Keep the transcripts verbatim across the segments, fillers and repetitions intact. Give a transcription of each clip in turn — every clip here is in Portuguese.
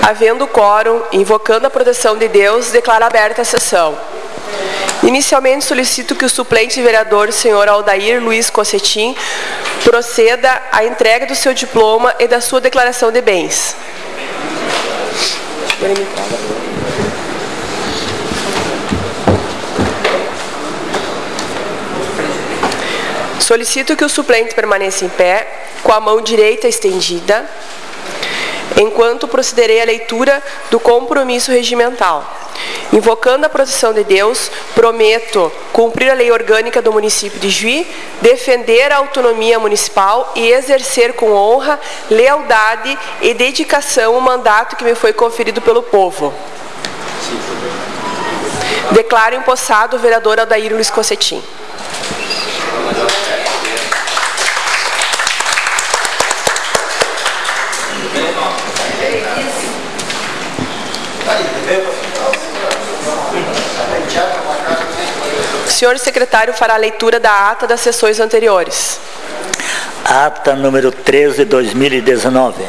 Havendo quórum, invocando a proteção de Deus, declaro aberta a sessão. Inicialmente solicito que o suplente vereador, senhor Aldair Luiz Cossetim, proceda à entrega do seu diploma e da sua declaração de bens. Solicito que o suplente permaneça em pé, com a mão direita estendida, enquanto procederei à leitura do compromisso regimental. Invocando a proteção de Deus, prometo cumprir a lei orgânica do município de Juí, defender a autonomia municipal e exercer com honra, lealdade e dedicação o mandato que me foi conferido pelo povo. Declaro empossado o vereador Aldair Luiz Cossetim. O senhor secretário fará a leitura da ata das sessões anteriores. Ata número treze de dois mil e dezenove.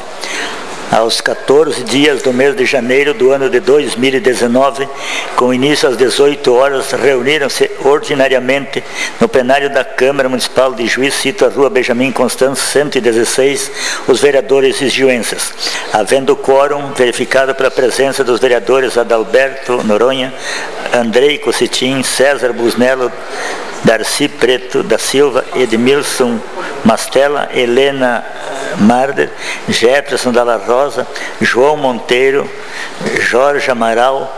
Aos quatorze dias do mês de janeiro do ano de dois mil e dezenove, com início às dezoito horas, reuniram-se ordinariamente no plenário da Câmara Municipal de Juí, sito a Rua Benjamin Constant, cento e dezesseis, os vereadores isjuenses. Havendo quórum, verificado pela presença dos vereadores Adalberto Noronha, Andrei Cossetim, César Busnello, Darcy Preto da Silva, Edmilson Mastella, Helena Marder, Jefferson Dalla Rosa, João Monteiro, Jorge Amaral,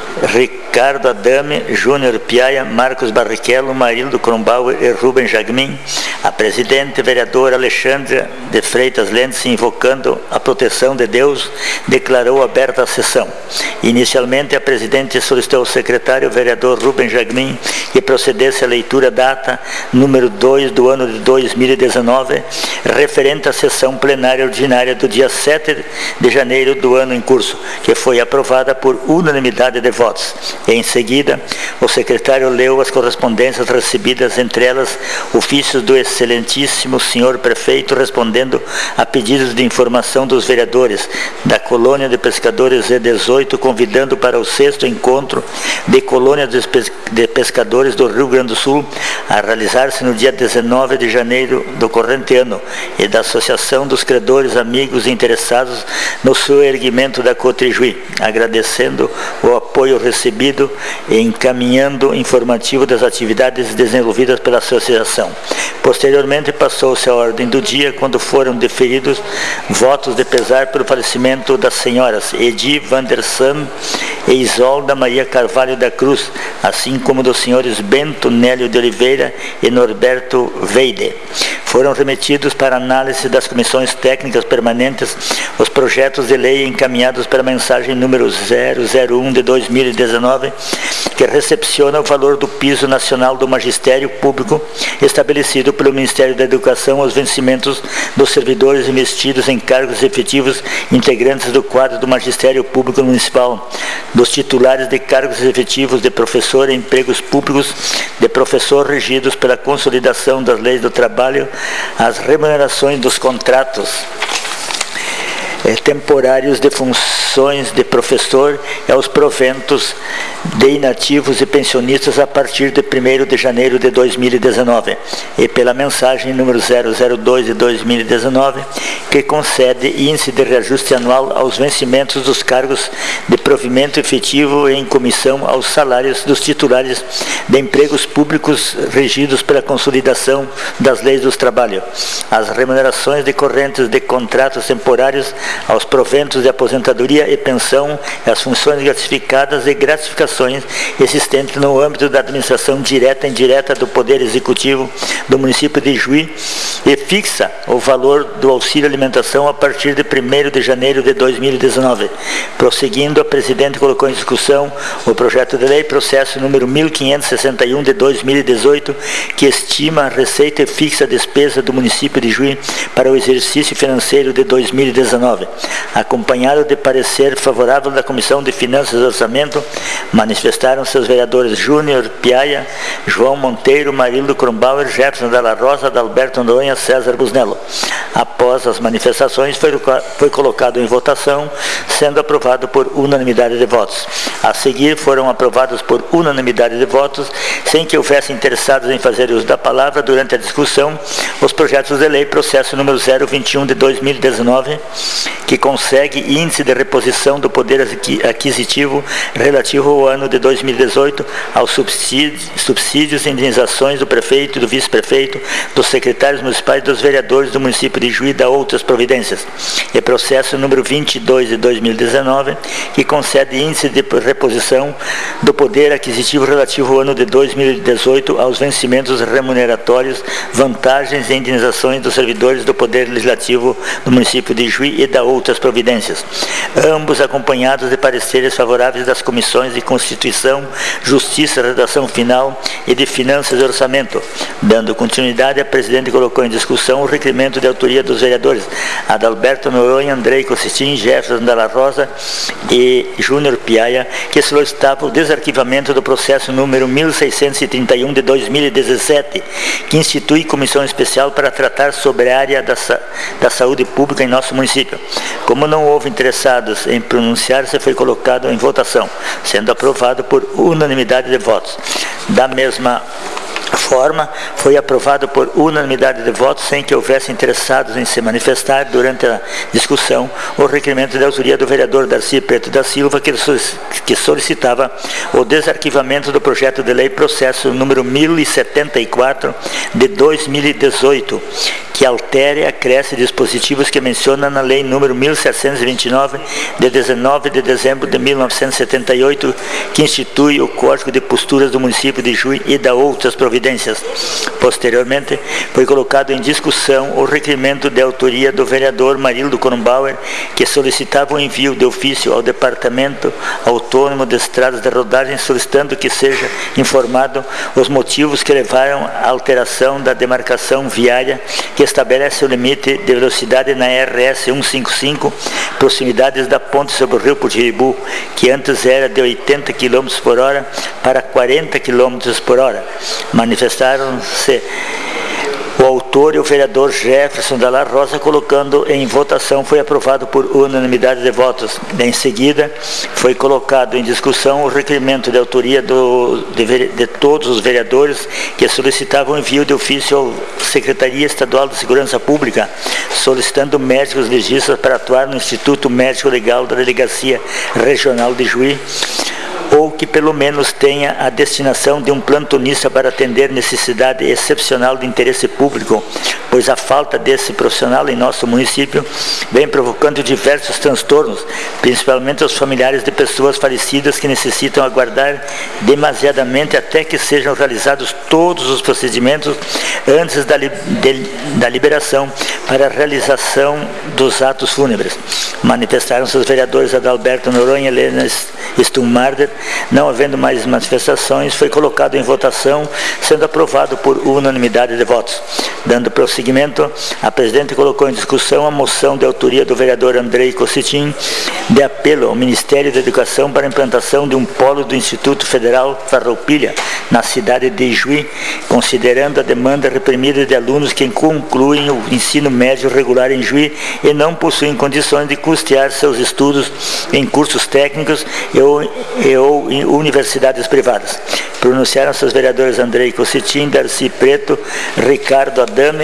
Ricardo Adame, Júnior Piaia, Marcos Barrichello, Marildo Kronbauer e Rubem Jagmin, a presidente vereadora Alexandra de Freitas Lentes, invocando a proteção de Deus, declarou aberta a sessão. Inicialmente, a presidente solicitou ao secretário vereador Rubem Jagmin que procedesse à leitura da ata número dois do ano de dois mil e dezenove, referente à sessão plenária ordinária do dia sete de janeiro do ano em curso, que foi aprovada por unanimidade de votos. Em seguida, o secretário leu as correspondências recebidas, entre elas ofícios do excelentíssimo senhor prefeito, respondendo a pedidos de informação dos vereadores da Colônia de Pescadores E dezoito, convidando para o sexto encontro de Colônia de Pescadores do Rio Grande do Sul, a realizar-se no dia dezenove de janeiro do corrente ano, e da Associação dos Credores Amigos Interessados no seu erguimento da Cotrijuí, agradecendo o apoio recebido e encaminhando informativo das atividades desenvolvidas pela associação. Posteriormente, passou-se a ordem do dia, quando foram deferidos votos de pesar pelo falecimento das senhoras Edi Vandersan e Isolda Maria Carvalho da Cruz, assim como dos senhores Bento Nélio de Oliveira e Norberto Veide. Foram remetidos para análise das comissões técnicas permanentes os projetos de lei encaminhados pela mensagem número zero zero um de dois mil e dezenove, que recepciona o valor do piso nacional do magistério público estabelecido pelo Ministério da Educação aos vencimentos dos servidores investidos em cargos efetivos integrantes do quadro do magistério público municipal, dos titulares de cargos efetivos de professor em empregos públicos de professor regidos pela consolidação das leis do trabalho, as remunerações dos contratos eh, temporários de funções de professor e aos proventos de inativos e pensionistas a partir de primeiro de janeiro de dois mil e dezenove, e pela mensagem número zero zero dois de dois mil e dezenove, que concede índice de reajuste anual aos vencimentos dos cargos de provimento efetivo e em comissão aos salários dos titulares de empregos públicos regidos pela consolidação das leis do trabalho, as remunerações decorrentes de contratos temporários, aos proventos de aposentadoria e pensão, as funções gratificadas e gratificações existentes no âmbito da administração direta e indireta do Poder Executivo do município de Juí, e fixa o valor do auxílio alimentação a partir de primeiro de janeiro de dois mil e dezenove. Prosseguindo, a presidente colocou em discussão o projeto de lei, processo número mil quinhentos e sessenta e um de dois mil e dezoito, que estima a receita e fixa a despesa do município de Juí para o exercício financeiro de dois mil e dezenove. nove. Acompanhado de parecer favorável da Comissão de Finanças e Orçamento, manifestaram seus vereadores Júnior Piaia, João Monteiro, Marildo Kronbauer, Jefferson Dalla Rosa, Adalberto Noronha, César Busnello. Após as manifestações, foi, foi colocado em votação, sendo aprovado por unanimidade de votos. A seguir, foram aprovados por unanimidade de votos, sem que houvesse interessados em fazer uso da palavra durante a discussão, os projetos de lei, processo número zero vinte e um de dois mil e dezenove, que consegue índice de reposição do poder aquisitivo relativo ao ano de dois mil e dezoito, aos subsídios, subsídios e indenizações do prefeito, do vice-prefeito, dos secretários municipais e dos vereadores do município de Juí, da outras providências. E processo número vinte e dois de dois mil e dezenove, que concede índice de reposição do poder aquisitivo relativo ao ano de dois mil e dezoito aos vencimentos remuneratórios, vantagens e indenizações dos servidores do Poder Legislativo do município de Juí e da outras providências. Ambos acompanhados de pareceres favoráveis das comissões de Constituição, Justiça, Redação Final e de Finanças e Orçamento. Dando continuidade, a presidente colocou em discussão o requerimento de autoria dos vereadores Adalberto Noronha, Andrei Cossetin, Jefferson Dalla Rosa e Júnior Piaia, que solicitava o desarquivamento do processo número mil seiscentos e trinta e um de dois mil e dezessete, que institui comissão especial para tratar sobre a área da, sa da saúde pública em nosso município. Como não houve interessados em pronunciar-se, foi colocado em votação, sendo aprovado por unanimidade de votos. Da mesma forma, foi aprovado por unanimidade de votos, sem que houvesse interessados em se manifestar durante a discussão, o requerimento de autoria do vereador Darcy Preto da Silva, que solicitava o desarquivamento do projeto de lei processo número mil e setenta e quatro de dois mil e dezoito, que altere e acresce dispositivos que menciona na lei número mil setecentos e vinte e nove, de dezenove de dezembro de mil novecentos e setenta e oito, que institui o Código de Posturas do município de Juí e da outras providências. Posteriormente, foi colocado em discussão o requerimento de autoria do vereador Marildo Kronbauer, que solicitava o envio de ofício ao Departamento Autônomo de Estradas de Rodagem, solicitando que seja informado os motivos que levaram à alteração da demarcação viária que estabelece o limite de velocidade na R S cento e cinquenta e cinco, proximidades da ponte sobre o rio Potiribu, que antes era de oitenta quilômetros por hora para quarenta quilômetros por hora. Manifestaram-se o autor e o vereador Jefferson Dalla Rosa, colocando em votação, foi aprovado por unanimidade de votos. Em seguida, foi colocado em discussão o requerimento de autoria do, de, de todos os vereadores que solicitavam envio de ofício à Secretaria Estadual de Segurança Pública, solicitando médicos legistas para atuar no Instituto Médico Legal da Delegacia Regional de Juí, ou que pelo menos tenha a destinação de um plantonista para atender necessidade excepcional de interesse público, pois a falta desse profissional em nosso município vem provocando diversos transtornos, principalmente aos familiares de pessoas falecidas que necessitam aguardar demasiadamente até que sejam realizados todos os procedimentos antes da, li de, da liberação para a realização dos atos fúnebres. Manifestaram-se os vereadores Adalberto Noronha e Helena Stummarder. Não havendo mais manifestações, foi colocado em votação, sendo aprovado por unanimidade de votos. Dando prosseguimento, a presidente colocou em discussão a moção de autoria do vereador Andrei Cossetin, de apelo ao Ministério da Educação para a implantação de um polo do Instituto Federal Farroupilha, na cidade de Juí, considerando a demanda reprimida de alunos que concluem o ensino médio regular em Juí e não possuem condições de custear seus estudos em cursos técnicos e ou, e ou em universidades privadas. Pronunciaram-se os vereadores Andrei Cossetin, Darcy Preto, Ricardo Adame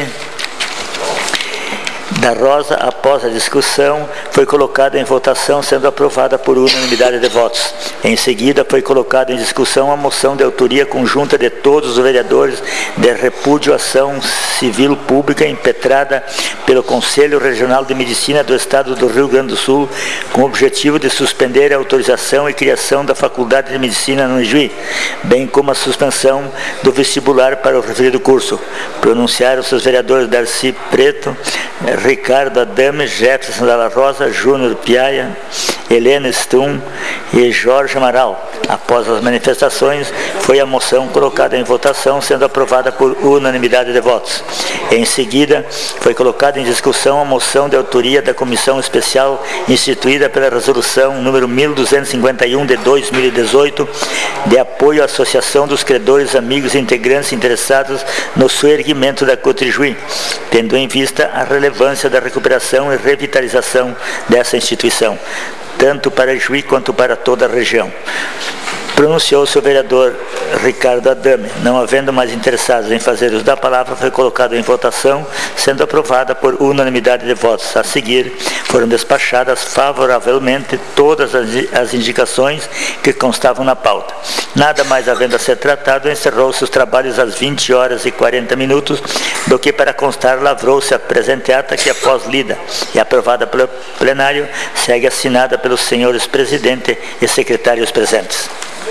da Rosa. Após a discussão, foi colocada em votação, sendo aprovada por unanimidade de votos. Em seguida, foi colocada em discussão a moção de autoria conjunta de todos os vereadores de repúdio à ação civil pública impetrada pelo Conselho Regional de Medicina do Estado do Rio Grande do Sul, com o objetivo de suspender a autorização e criação da Faculdade de Medicina no Juí, bem como a suspensão do vestibular para o referido curso. Pronunciaram-se os vereadores Darcy Preto, Ricardo Adame, Jefferson Dalla Rosa, Júnior Piaia Helena Stum e Jorge Amaral. Após as manifestações, foi a moção colocada em votação, sendo aprovada por unanimidade de votos. Em seguida, foi colocada em discussão a moção de autoria da Comissão Especial instituída pela Resolução número mil duzentos e cinquenta e um de dois mil e dezoito, de apoio à Associação dos Credores, Amigos e Integrantes interessados no soerguimento da Cotrijuí, tendo em vista a relevância da recuperação e revitalização dessa instituição, tanto para Juí quanto para toda a região. Pronunciou-se o vereador Ricardo Adame. Não havendo mais interessados em fazer uso da palavra, foi colocado em votação, sendo aprovada por unanimidade de votos. A seguir, foram despachadas favoravelmente todas as indicações que constavam na pauta. Nada mais havendo a ser tratado, encerrou-se os trabalhos às vinte horas e quarenta minutos, do que para constar, lavrou-se a presente ata, que após lida e aprovada pelo plenário, segue assinada pelos senhores presidente e secretários presentes.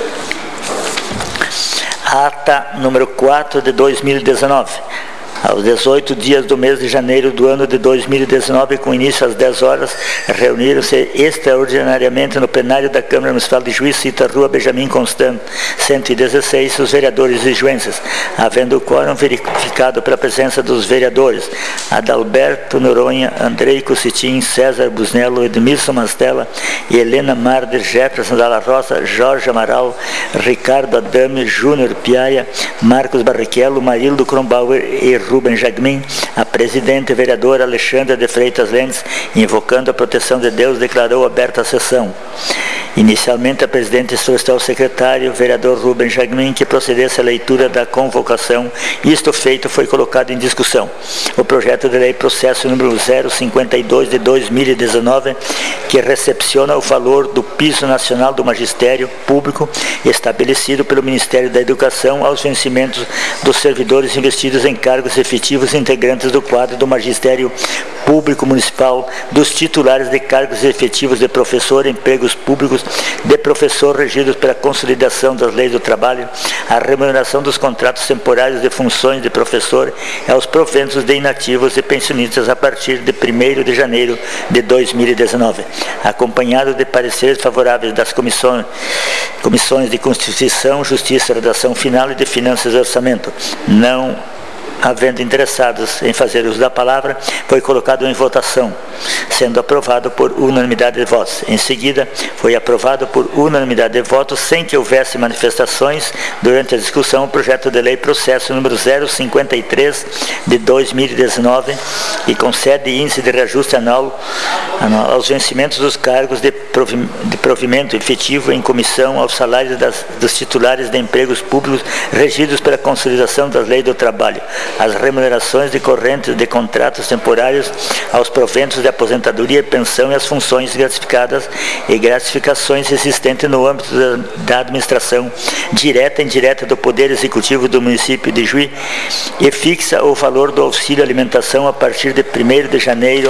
Ata número quatro de dois mil e dezenove. Aos dezoito dias do mês de janeiro do ano de dois mil e dezenove, com início às dez horas, reuniram-se extraordinariamente no plenário da Câmara Municipal de Juí, cita Rua Benjamin Constant, cento e dezesseis, os vereadores juizenses, havendo o quórum verificado pela presença dos vereadores Adalberto Noronha, Andrei Cucitim, César Busnello, Edmilson Mastella, Helena Marder, Jefferson Dalla Rosa, Jorge Amaral, Ricardo Adame, Júnior Piaia, Marcos Barrichello, Marildo Kronbauer e Rubem Jagmin. A presidente vereadora Alexandra de Freitas Lentes, invocando a proteção de Deus, declarou aberta a sessão. Inicialmente, a presidente solicitou ao secretário, vereador Rubem Jagmin, que procedesse à leitura da convocação. Isto feito, foi colocado em discussão o projeto de lei processo número zero cinquenta e dois de dois mil e dezenove, que recepciona o valor do piso nacional do magistério público estabelecido pelo Ministério da Educação aos vencimentos dos servidores investidos em cargos efetivos integrantes do quadro do magistério público municipal, dos titulares de cargos efetivos de professor, empregos públicos de professor regidos pela consolidação das leis do trabalho, a remuneração dos contratos temporários de funções de professor e aos proventos de inativos e pensionistas a partir de primeiro de janeiro de dois mil e dezenove, acompanhado de pareceres favoráveis das comissões, comissões de Constituição, Justiça, Redação Final e de Finanças e Orçamento. Não havendo interessados em fazer uso da palavra, foi colocado em votação, sendo aprovado por unanimidade de votos. Em seguida, foi aprovado por unanimidade de votos, sem que houvesse manifestações, durante a discussão, o projeto de lei processo número zero cinquenta e três de dois mil e dezenove, e concede índice de reajuste anual, anual aos vencimentos dos cargos de, provi, de provimento efetivo em comissão aos salários das, dos titulares de empregos públicos regidos pela consolidação das leis do trabalho, as remunerações decorrentes de contratos temporários, aos proventos de aposentadoria e pensão e as funções gratificadas e gratificações existentes no âmbito da, da administração direta e indireta do Poder Executivo do município de Juí, e fixa o valor do auxílio alimentação a partir de primeiro de janeiro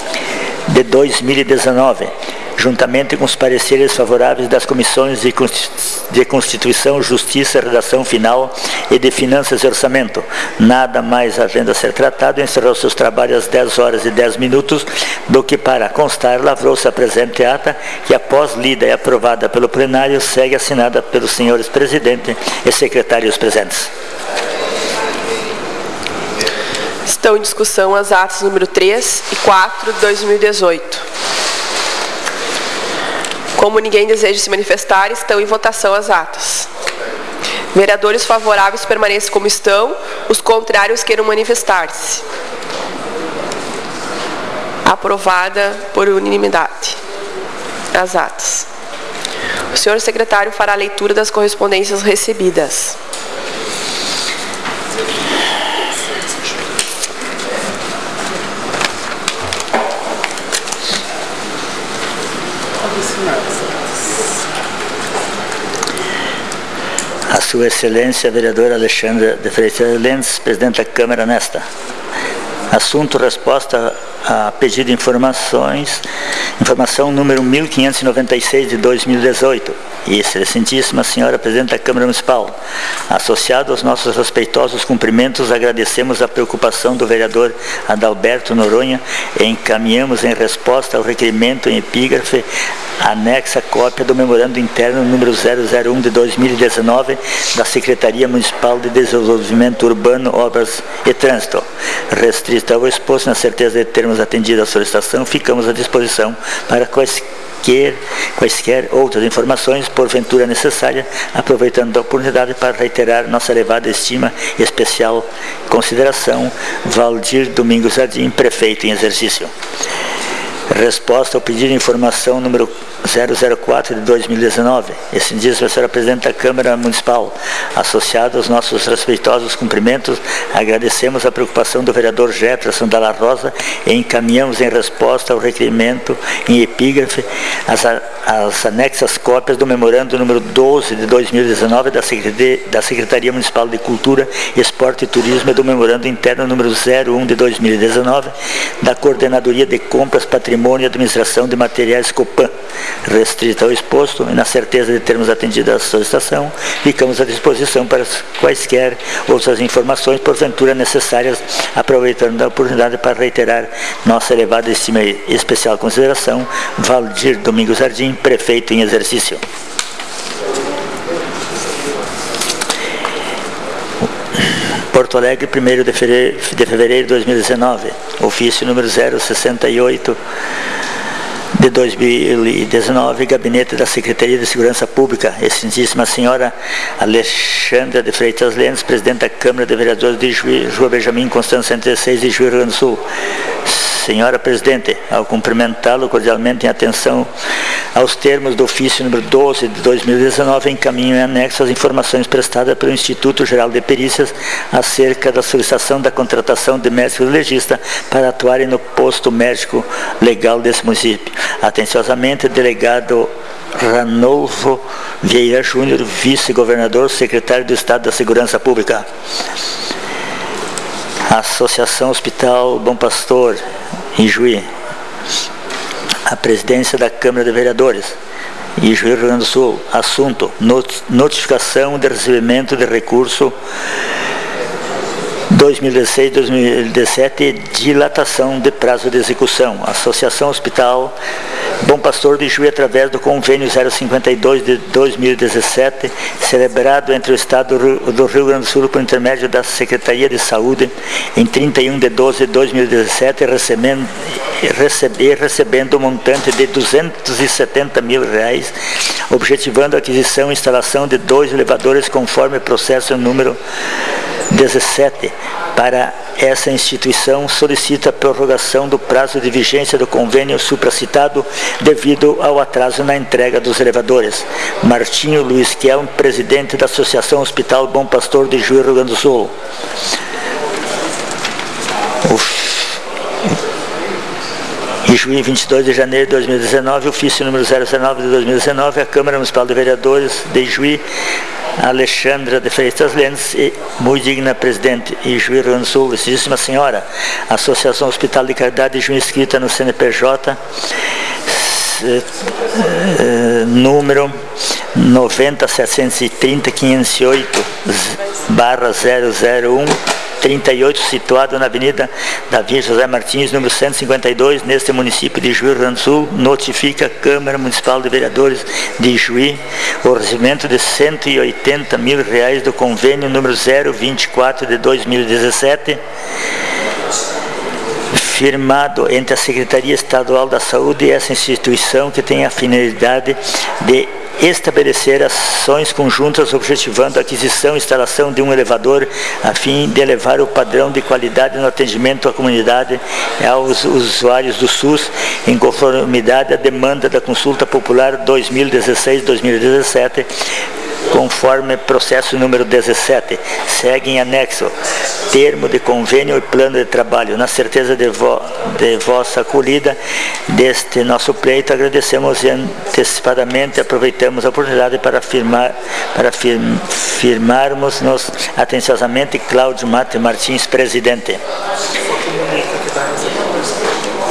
de dois mil e dezenove, juntamente com os pareceres favoráveis das comissões de Constituição, Justiça, Redação Final e de Finanças e Orçamento. Nada mais havendo a ser tratado, encerrou seus trabalhos às dez horas e dez minutos, do que para constar, lavrou-se a presente ata, que após lida e aprovada pelo plenário, segue assinada pelos senhores presidente e secretários presentes. Estão em discussão as atas número três e quatro de dois mil e dezoito. Como ninguém deseja se manifestar, estão em votação as atas. Vereadores favoráveis permaneçam como estão, os contrários queiram manifestar-se. Aprovada por unanimidade as atas. O senhor secretário fará a leitura das correspondências recebidas. A Sua Excelência, vereadora Alexandra de Freitas Lentes, presidente da Câmara, nesta. Assunto: resposta a pedido de informações, informação número mil quinhentos e noventa e seis de dois mil e dezoito. E, excelentíssima senhora presidente da Câmara Municipal, associado aos nossos respeitosos cumprimentos, agradecemos a preocupação do vereador Adalberto Noronha e encaminhamos em resposta ao requerimento em epígrafe anexa cópia do memorando interno número zero zero um de dois mil e dezenove da Secretaria Municipal de Desenvolvimento Urbano, Obras e Trânsito. Restrito ao exposto, na certeza de termos atendido a solicitação, ficamos à disposição para quaisquer, quaisquer outras informações, porventura necessária, aproveitando a oportunidade para reiterar nossa elevada estima e especial consideração. Valdir Domingos Jardim, prefeito em exercício. Resposta ao pedido de informação número zero zero quatro de dois mil e dezenove. Esse dia, a senhora presidente da Câmara Municipal, associado aos nossos respeitosos cumprimentos, agradecemos a preocupação do vereador Jefferson Dalla Rosa e encaminhamos em resposta ao requerimento em epígrafe as, as anexas cópias do memorando número doze de dois mil e dezenove da Secretaria, da Secretaria Municipal de Cultura, Esporte e Turismo e do memorando interno número zero um de dois mil e dezenove da Coordenadoria de Compras, Patrimônio e Administração de Materiais Copan. Restrito ao exposto e na certeza de termos atendido a solicitação, ficamos à disposição para quaisquer outras informações, porventura necessárias, aproveitando a oportunidade para reiterar nossa elevada estima e especial consideração. Valdir Domingos Jardim, prefeito em exercício. Porto Alegre, primeiro de fevereiro de dois mil e dezenove, ofício número zero sessenta e oito de dois mil e dezenove, Gabinete da Secretaria de Segurança Pública, excelentíssima senhora Alexandra de Freitas Lentes, presidente da Câmara de Vereadores de Juí, Rua Benjamin Constância cento e dezesseis de Juí, Rio Grande do Sul. Senhora presidente, ao cumprimentá-lo cordialmente em atenção aos termos do ofício número doze de dois mil e dezenove, encaminho em anexo as informações prestadas pelo Instituto Geral de Perícias acerca da solicitação da contratação de médicos legistas para atuarem no posto médico legal desse município. Atenciosamente, delegado Ranolfo Vieira Júnior, vice-governador, secretário do Estado da Segurança Pública. Associação Hospital Bom Pastor, em Juí. A presidência da Câmara de Vereadores, em Juí, Rio Grande do Sul. Assunto: notificação de recebimento de recurso dois mil e dezesseis a dois mil e dezessete, dilatação de prazo de execução. Associação Hospital Bom Pastor de Juí, através do convênio zero cinquenta e dois de dois mil e dezessete, celebrado entre o Estado do Rio Grande do Sul por intermédio da Secretaria de Saúde, em trinta e um de doze de dois mil e dezessete, recebendo, receber, recebendo um montante de duzentos e setenta mil reais, objetivando a aquisição e instalação de dois elevadores conforme processo número dezessete. Para essa instituição, solicita a prorrogação do prazo de vigência do convênio supracitado devido ao atraso na entrega dos elevadores. Martinho Luiz Quiel, presidente da Associação Hospital Bom Pastor de Juí, Rio Grande do Sul. Em Juí, vinte e dois de janeiro de dois mil e dezenove, ofício número zero zero nove de dois mil e dezenove, a Câmara Municipal de Vereadores de Juí, Alexandra de Freitas Lentes, e muito digna presidente, e Juí, Rio Grande do Sul, excelentíssima senhora, Associação Hospital de Caridade de Juí, inscrita no C N P J, número noventa setecentos e trinta quinhentos e oito barra zero zero um, trinta e oito, situado na Avenida Davi José Martins, número cento e cinquenta e dois, neste município de Juí, Rio Grande do Sul, notifica a Câmara Municipal de Vereadores de Juí o recebimento de cento e oitenta mil reais do convênio número zero vinte e quatro de dois mil e dezessete, firmado entre a Secretaria Estadual da Saúde e essa instituição, que tem a finalidade de estabelecer ações conjuntas objetivando a aquisição e instalação de um elevador a fim de elevar o padrão de qualidade no atendimento à comunidade e aos usuários do SUS, em conformidade à demanda da Consulta Popular dois mil e dezesseis a dois mil e dezessete, conforme processo número dezessete. Segue em anexo termo de convênio e plano de trabalho. Na certeza de, vo, de vossa acolhida deste nosso pleito, agradecemos e antecipadamente aproveitamos a oportunidade para firmar, para firm, firmarmos-nos atenciosamente. Cláudio Mate Martins, presidente.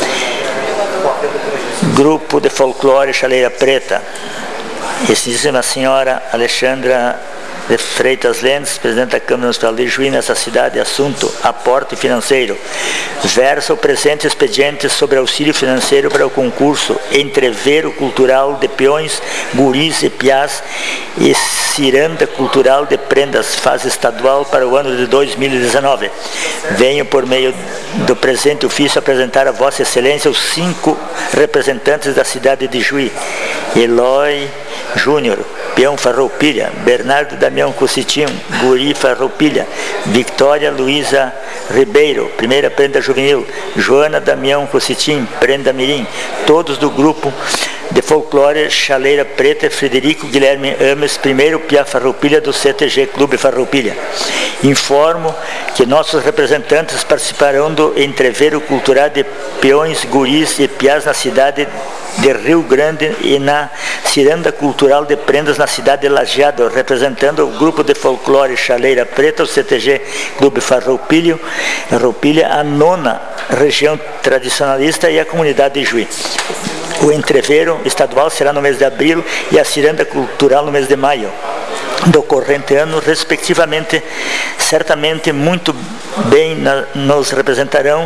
Grupo de Folclore Chaleira Preta, Excelentíssima Senhora Alexandra de Freitas Lendes, presidente da Câmara Municipal de Juí, nessa cidade, assunto: aporte financeiro. Versa o presente expediente sobre auxílio financeiro para o concurso Entreveiro Cultural de Peões, Guris e Piás e Ciranda Cultural de Prendas, fase estadual, para o ano de dois mil e dezenove. Venho, por meio do presente ofício, apresentar a Vossa Excelência os cinco representantes da cidade de Juí: Eloy Júnior, peão Farroupilha; Bernardo Damião Cocitim, guri Farroupilha; Victoria Luiza Ribeiro, primeira prenda juvenil; Joana Damião Cocitim, prenda mirim, todos do grupo de folclore Chaleira Preta; Frederico Guilherme Ames, primeiro piá Farroupilha do C T G Clube Farroupilha. Informo que nossos representantes participarão do Entreveiro Cultural de Peões, Guris e Piás na cidade de Rio Grande e na Ciranda Cultural de Prendas na cidade de Lajeado, representando o grupo de folclore Chaleira Preta, o C T G Clube Farroupilha, Farroupilha, a nona região tradicionalista e a comunidade de Juí. O entreveiro estadual será no mês de abril e a ciranda cultural no mês de maio do corrente ano, respectivamente. Certamente muito bem na, nos representarão,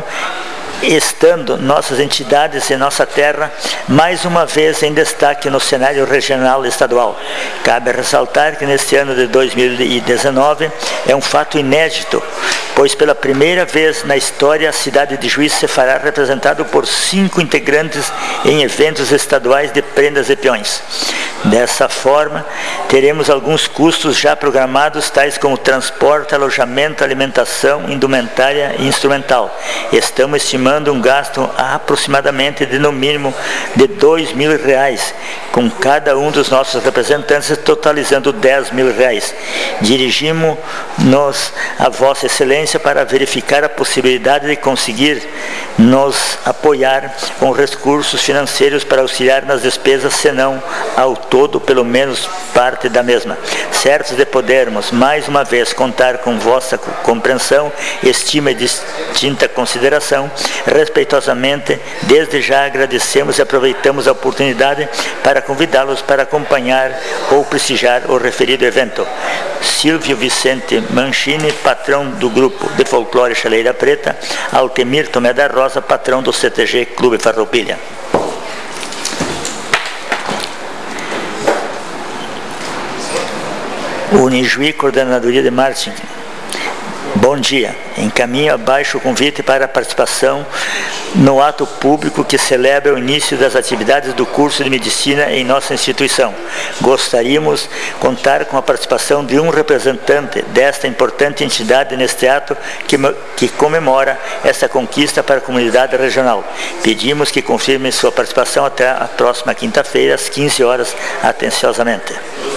estando nossas entidades em nossa terra mais uma vez em destaque no cenário regional e estadual. Cabe ressaltar que neste ano de dois mil e dezenove é um fato inédito, pois pela primeira vez na história a cidade de Juí se fará representado por cinco integrantes em eventos estaduais de prendas e peões. Dessa forma, teremos alguns custos já programados, tais como transporte, alojamento, alimentação, indumentária e instrumental. Estamos estimando um gasto aproximadamente de no mínimo de dois mil reais, com cada um dos nossos representantes, totalizando dez mil reais. Dirigimos-nos a Vossa Excelência para verificar a possibilidade de conseguir nos apoiar com recursos financeiros para auxiliar nas despesas, senão ao todo, pelo menos parte da mesma. Certos de podermos, mais uma vez, contar com vossa compreensão, estima e distinta consideração, respeitosamente, desde já agradecemos e aproveitamos a oportunidade para convidá-los para acompanhar ou prestigiar o referido evento. Silvio Vicente Manchini, patrão do grupo de folclore Chaleira Preta; Altemir Tomé da Rosa, patrão do C T G Clube Farroupilha. Unijuí, Coordenadoria de Marketing. Bom dia. Encaminho abaixo o convite para a participação no ato público que celebra o início das atividades do curso de Medicina em nossa instituição. Gostaríamos contar com a participação de um representante desta importante entidade neste ato que, que comemora essa conquista para a comunidade regional. Pedimos que confirmem sua participação até a próxima quinta-feira, às quinze horas, atenciosamente.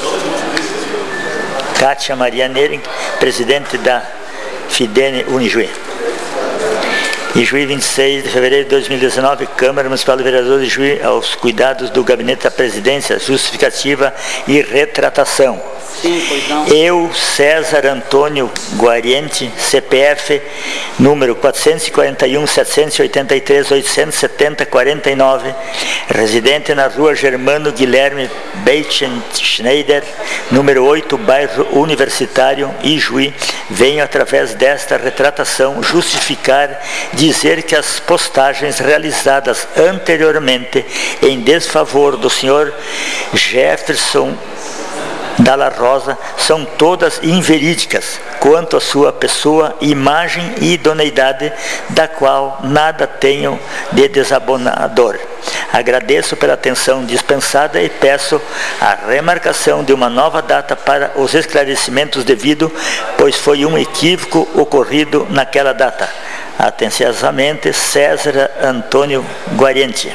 Kátia Maria Nering, presidente da Fidene Unijuí. Ijuí, vinte e seis de fevereiro de dois mil e dezenove, Câmara Municipal de Vereadores de Ijuí, aos cuidados do Gabinete da Presidência, justificativa e retratação. Sim, pois não. Eu, César Antônio Guariente, C P F, número quatrocentos e quarenta e um, setecentos e oitenta e três, oitocentos e setenta, quarenta e nove, residente na rua Germano Guilherme Beitschneider, número oito, bairro Universitário, Ijuí, venho, através desta retratação, justificar, dizer que as postagens realizadas anteriormente em desfavor do senhor Jefferson Dalla Rosa são todas inverídicas quanto à sua pessoa, imagem e idoneidade, da qual nada tenho de desabonador. Agradeço pela atenção dispensada e peço a remarcação de uma nova data para os esclarecimentos devidos, pois foi um equívoco ocorrido naquela data. Atenciosamente, César Antônio Guariente.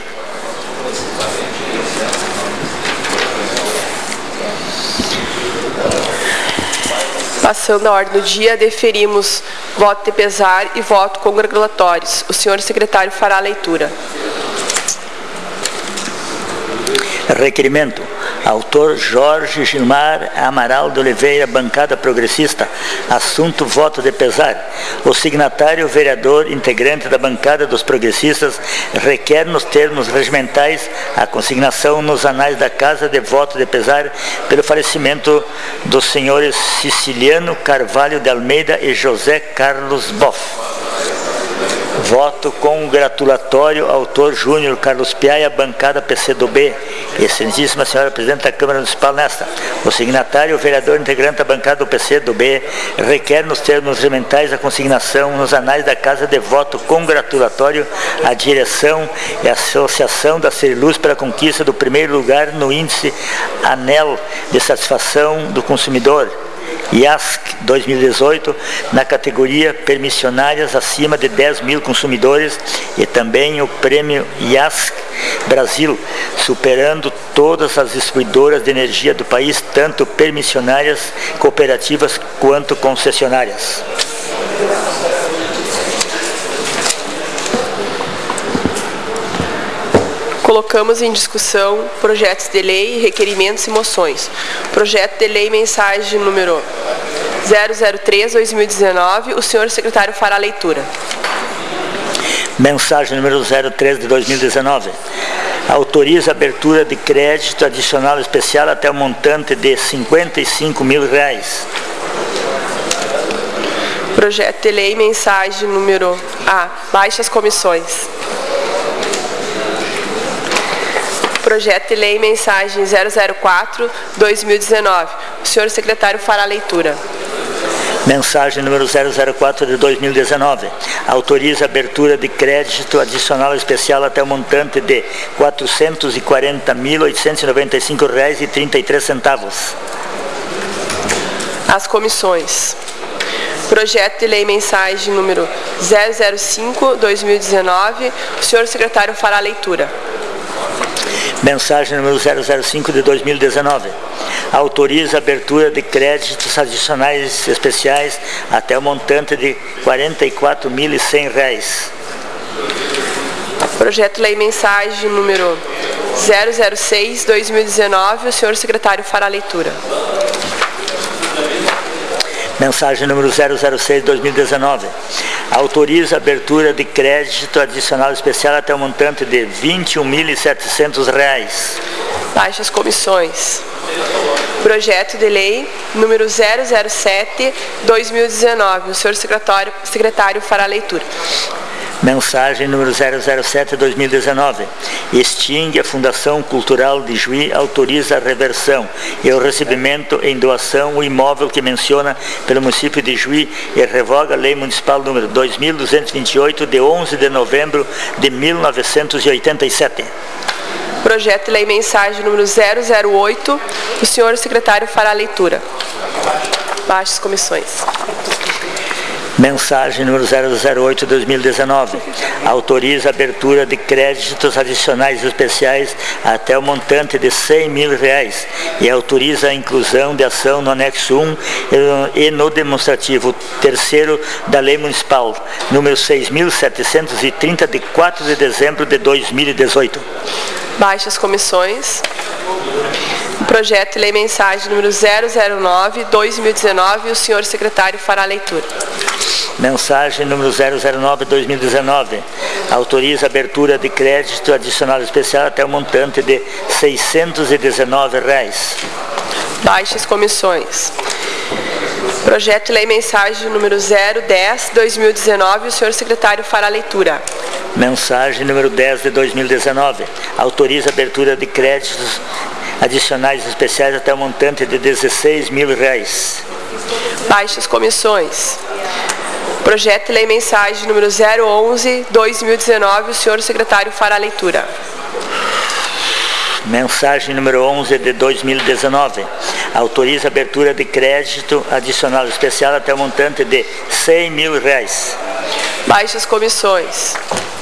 Passando a ordem do dia, deferimos voto de pesar e voto congratulatórios. O senhor secretário fará a leitura. Requerimento. Autor Jorge Gilmar Amaral de Oliveira, bancada progressista. Assunto: voto de pesar. O signatário, vereador integrante da bancada dos progressistas, requer nos termos regimentais a consignação nos anais da casa de voto de pesar pelo falecimento dos senhores Siciliano Carvalho de Almeida e José Carlos Boff. Voto congratulatório, autor Júnior Carlos Piaia, bancada P C do B. Excelentíssima senhora Presidente da Câmara Municipal, nesta. O signatário, o vereador integrante da bancada do P C do B, requer nos termos regimentais a consignação nos anais da Casa de voto congratulatório à direção e associação da Seriluz pela conquista do primeiro lugar no índice ANEL de satisfação do consumidor, I A S C dois mil e dezoito, na categoria permissionárias acima de dez mil consumidores, e também o prêmio I A S C Brasil, superando todas as distribuidoras de energia do país, tanto permissionárias, cooperativas quanto concessionárias. Colocamos em discussão projetos de lei, requerimentos e moções. Projeto de lei, mensagem número zero zero três barra dois mil e dezenove. O senhor secretário fará a leitura. Mensagem número zero três de dois mil e dezenove. Autoriza a abertura de crédito adicional especial até o montante de cinquenta e cinco mil reais. Projeto de lei, mensagem número A. Baixas comissões. Projeto de lei, mensagem zero zero quatro barra dois mil e dezenove. O senhor secretário fará a leitura. Mensagem número zero zero quatro de dois mil e dezenove. Autoriza a abertura de crédito adicional especial até o montante de quatrocentos e quarenta mil, oitocentos e noventa e cinco reais e trinta e três centavos. As comissões. Projeto de lei, mensagem número zero zero cinco barra dois mil e dezenove. O senhor secretário fará a leitura. Mensagem número zero zero cinco de dois mil e dezenove. Autoriza a abertura de créditos adicionais especiais até o montante de quarenta e quatro mil e cem reais. Projeto de lei, mensagem número zero zero seis barra dois mil e dezenove. O senhor secretário fará a leitura. Mensagem número zero zero seis barra dois mil e dezenove. Autoriza a abertura de crédito adicional especial até o montante de vinte e um mil e setecentos reais. Baixas comissões. Projeto de lei número zero zero sete barra dois mil e dezenove. O senhor secretário, secretário fará a leitura. Mensagem número zero zero sete barra dois mil e dezenove. Extingue a Fundação Cultural de Juí, autoriza a reversão e o recebimento em doação o imóvel que menciona pelo município de Juí e revoga a Lei Municipal número dois mil duzentos e vinte e oito, de onze de novembro de mil novecentos e oitenta e sete. Projeto de lei, mensagem número zero zero oito. O senhor secretário fará a leitura. Baixas comissões. Mensagem número zero zero oito de dois mil e dezenove. Autoriza a abertura de créditos adicionais especiais até o montante de cem mil reais e autoriza a inclusão de ação no anexo um e no demonstrativo terceiro da Lei Municipal número seis mil setecentos e trinta, de quatro de dezembro de dois mil e dezoito. Baixas comissões. Projeto de lei, mensagem número zero zero nove barra dois mil e dezenove. O senhor secretário fará a leitura. Mensagem número zero zero nove barra dois mil e dezenove. Autoriza a abertura de crédito adicional especial até o montante de seiscentos e dezenove reais. Baixas comissões. Projeto de lei, mensagem número zero dez barra dois mil e dezenove. O senhor secretário fará a leitura. Mensagem número dez de dois mil e dezenove. Autoriza a abertura de créditos adicionais especiais até o montante de dezesseis mil reais. Baixas comissões. Projeto de lei, mensagem número zero onze barra dois mil e dezenove. O senhor secretário fará a leitura. Mensagem número onze de dois mil e dezenove. Autoriza a abertura de crédito adicional especial até o montante de cem mil reais. Baixas comissões.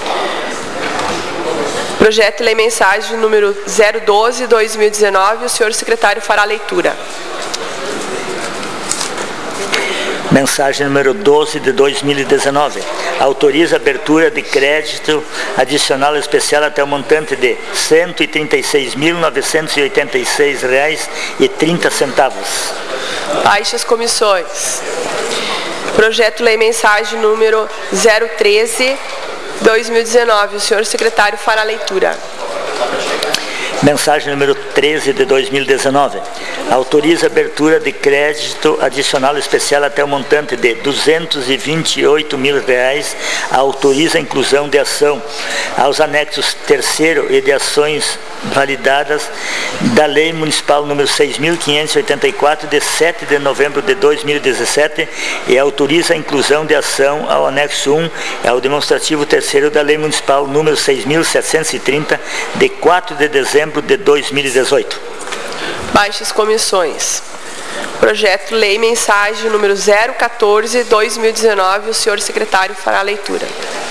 Projeto de lei, mensagem número zero doze barra dois mil e dezenove. O senhor secretário fará a leitura. Mensagem número doze de dois mil e dezenove. Autoriza a abertura de crédito adicional especial até o montante de cento e trinta e seis mil novecentos e oitenta e seis reais e trinta centavos. Baixas comissões. Projeto Lei Mensagem número zero treze, dois mil e dezenove. O senhor secretário fará a leitura. Mensagem número treze de dois mil e dezenove. Autoriza a abertura de crédito adicional especial até o montante de duzentos e vinte e oito mil reais. Autoriza a inclusão de ação aos anexos terceiro e de ações validadas da Lei Municipal número seis mil quinhentos e oitenta e quatro, de sete de novembro de dois mil e dezessete, e autoriza a inclusão de ação ao anexo um, ao demonstrativo terceiro da Lei Municipal número seis mil setecentos e trinta, de quatro de dezembro de dois mil e dezoito. Baixas comissões. Projeto Lei Mensagem número zero quatorze, dois mil e dezenove. O senhor secretário fará a leitura.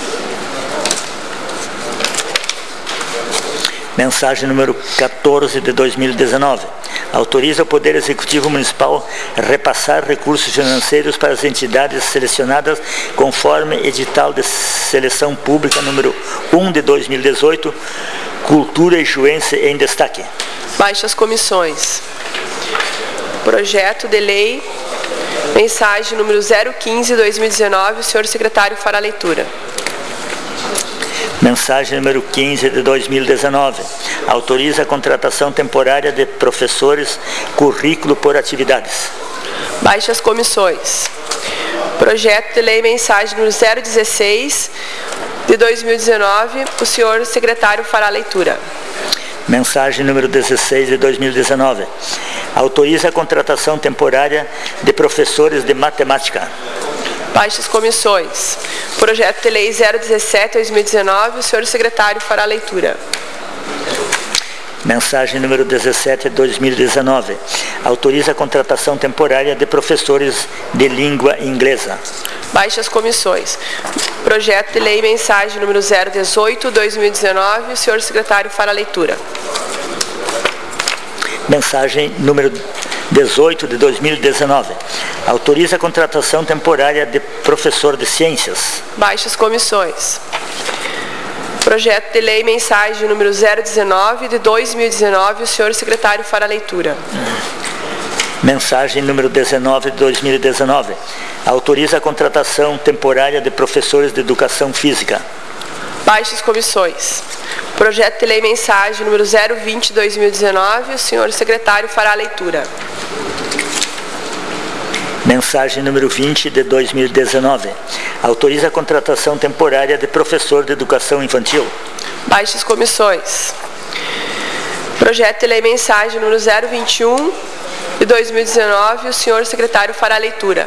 Mensagem número quatorze de dois mil e dezenove. Autoriza o Poder Executivo Municipal repassar recursos financeiros para as entidades selecionadas conforme edital de seleção pública número um de dois mil e dezoito, Cultura e Juense em destaque. Baixas comissões. Projeto de Lei Mensagem número zero quinze, dois mil e dezenove. O senhor secretário fará a leitura. Mensagem número quinze de dois mil e dezenove. Autoriza a contratação temporária de professores, currículo por atividades. Baixas comissões. Projeto de Lei Mensagem número zero dezesseis de dois mil e dezenove. O senhor secretário fará a leitura. Mensagem número dezesseis de dois mil e dezenove. Autoriza a contratação temporária de professores de matemática. Baixas comissões. Projeto de Lei zero dezessete, dois mil e dezenove. O senhor secretário fará a leitura. Mensagem número dezessete de dois mil e dezenove. Autoriza a contratação temporária de professores de língua inglesa. Baixas comissões. Projeto de Lei Mensagem número zero dezoito, dois mil e dezenove. O senhor secretário fará a leitura. Mensagem número dezoito de dois mil e dezenove. Autoriza a contratação temporária de professor de ciências. Baixas comissões. Projeto de Lei Mensagem número zero dezenove de dois mil e dezenove. O senhor secretário fará a leitura. Mensagem número dezenove de dois mil e dezenove. Autoriza a contratação temporária de professores de educação física. Baixas comissões. Projeto de Lei Mensagem número zero vinte de dois mil e dezenove. O senhor secretário fará a leitura. Mensagem número vinte de dois mil e dezenove. Autoriza a contratação temporária de professor de educação infantil. Baixas comissões. Projeto de Lei Mensagem número zero vinte e um de dois mil e dezenove. O senhor secretário fará a leitura.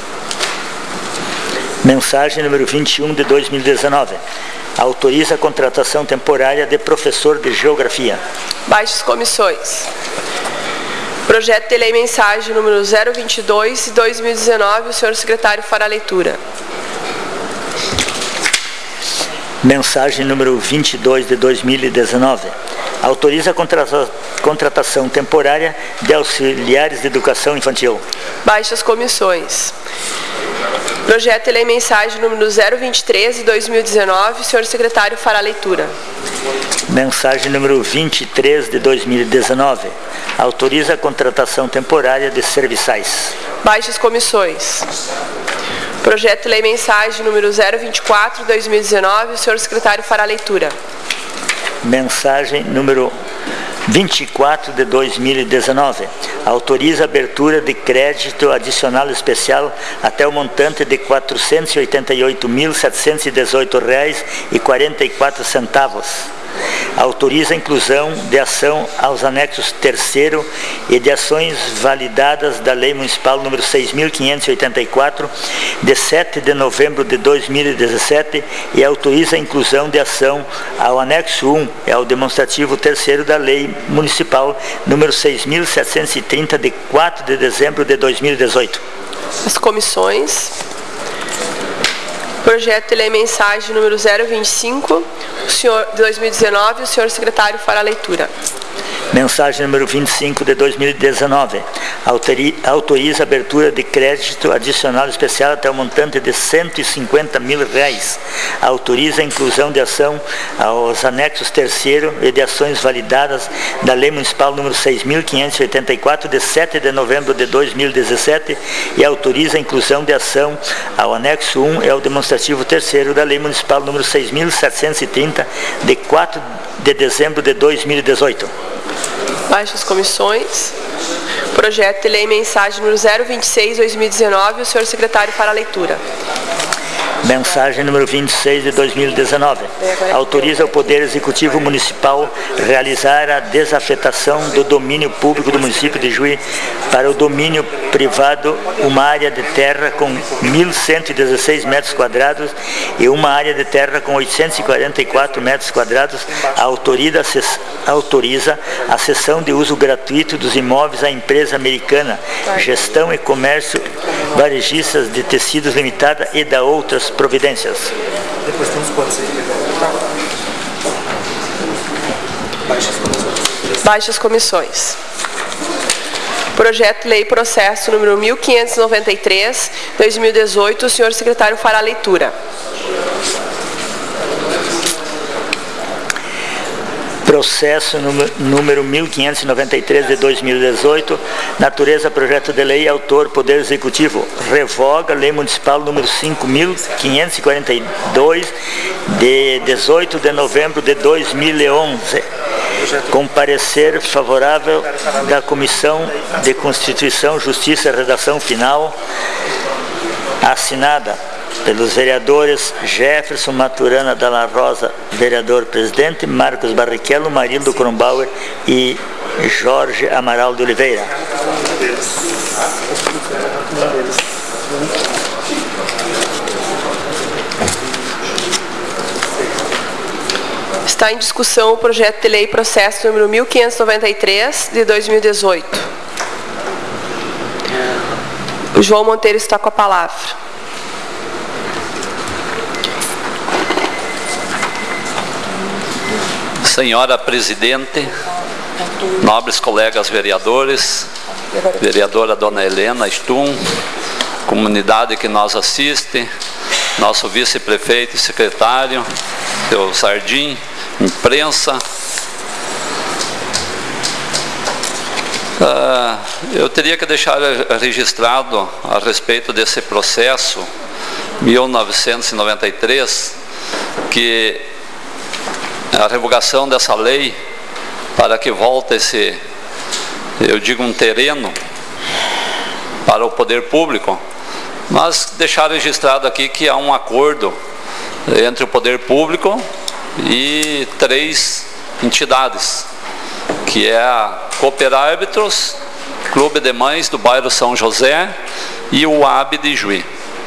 Mensagem número vinte e um de dois mil e dezenove. Autoriza a contratação temporária de professor de geografia. Baixas comissões. Projeto de Lei Mensagem número zero vinte e dois de dois mil e dezenove. O senhor secretário fará a leitura. Mensagem número vinte e dois de dois mil e dezenove. Autoriza a contrata- contratação temporária de auxiliares de educação infantil. Baixas comissões. Projeto de Lei Mensagem número zero vinte e três de dois mil e dezenove. O senhor secretário fará a leitura. Mensagem número vinte e três de dois mil e dezenove. Autoriza a contratação temporária de serviçais. Baixas comissões. Projeto de Lei Mensagem número zero vinte e quatro de dois mil e dezenove. O senhor secretário fará a leitura. Mensagem número vinte e quatro de dois mil e dezenove. Autoriza a abertura de crédito adicional especial até o montante de quatrocentos e oitenta e oito mil setecentos e dezoito reais e quarenta e quatro centavos. Autoriza a inclusão de ação aos anexos terceiro e de ações validadas da Lei Municipal número seis mil quinhentos e oitenta e quatro, de sete de novembro de dois mil e dezessete, e autoriza a inclusão de ação ao anexo um e ao demonstrativo terceiro da Lei Municipal número seis mil setecentos e trinta, de quatro de dezembro de dois mil e dezoito. As comissões. Projeto de Lei Mensagem número zero vinte e cinco, o senhor, de dois mil e dezenove. O senhor secretário fará a leitura. Mensagem número vinte e cinco de dois mil e dezenove. Autoriza a abertura de crédito adicional especial até o montante de cento e cinquenta mil reais. Autoriza a inclusão de ação aos anexos terceiro e de ações validadas da Lei Municipal número seis mil quinhentos e oitenta e quatro, de sete de novembro de dois mil e dezessete, e autoriza a inclusão de ação ao anexo um e ao demonstrativo terceiro da Lei Municipal número seis mil setecentos e trinta, de quatro de dezembro de dois mil e dezoito. Baixe as comissões. Projeto de lei mensagem número zero vinte e seis, dois mil e dezenove, o senhor secretário para a leitura. Mensagem número vinte e seis de dois mil e dezenove. Autoriza o Poder Executivo Municipal realizar a desafetação do domínio público do município de Juí para o domínio privado, uma área de terra com mil cento e dezesseis metros quadrados e uma área de terra com oitocentos e quarenta e quatro metros quadrados. Autoriza, autoriza a cessão de uso gratuito dos imóveis à empresa americana Gestão e Comércio Varejistas de Tecidos Limitada e da outras providências. Depois tem uns quantos aí. Baixa as comissões. Baixe as comissões. Projeto de lei processo número mil quinhentos e noventa e três, dois mil e dezoito, o senhor secretário fará a leitura. Processo número mil quinhentos e noventa e três de dois mil e dezoito, natureza projeto de lei, autor Poder Executivo, revoga Lei Municipal número cinco mil quinhentos e quarenta e dois de dezoito de novembro de dois mil e onze, com parecer favorável da Comissão de Constituição, Justiça e Redação Final, assinada pelos vereadores Jefferson Maturana Dalla Rosa, vereador presidente, Marcos Barrichello, Marildo Kronbauer e Jorge Amaral de Oliveira. Está em discussão o projeto de lei processo número mil quinhentos e noventa e três de dois mil e dezoito. O João Monteiro está com a palavra. Senhora Presidente, nobres colegas vereadores, vereadora Dona Helena Stum, comunidade que nos assiste, nosso vice-prefeito e secretário, seu Sardim, imprensa. Uh, eu teria que deixar registrado a respeito desse processo mil novecentos e noventa e três, que a revogação dessa lei para que volte esse, eu digo, um terreno para o poder público, mas deixar registrado aqui que há um acordo entre o poder público e três entidades, que é a Cooperárbitros, Clube de Mães do bairro São José e o A B de Juí.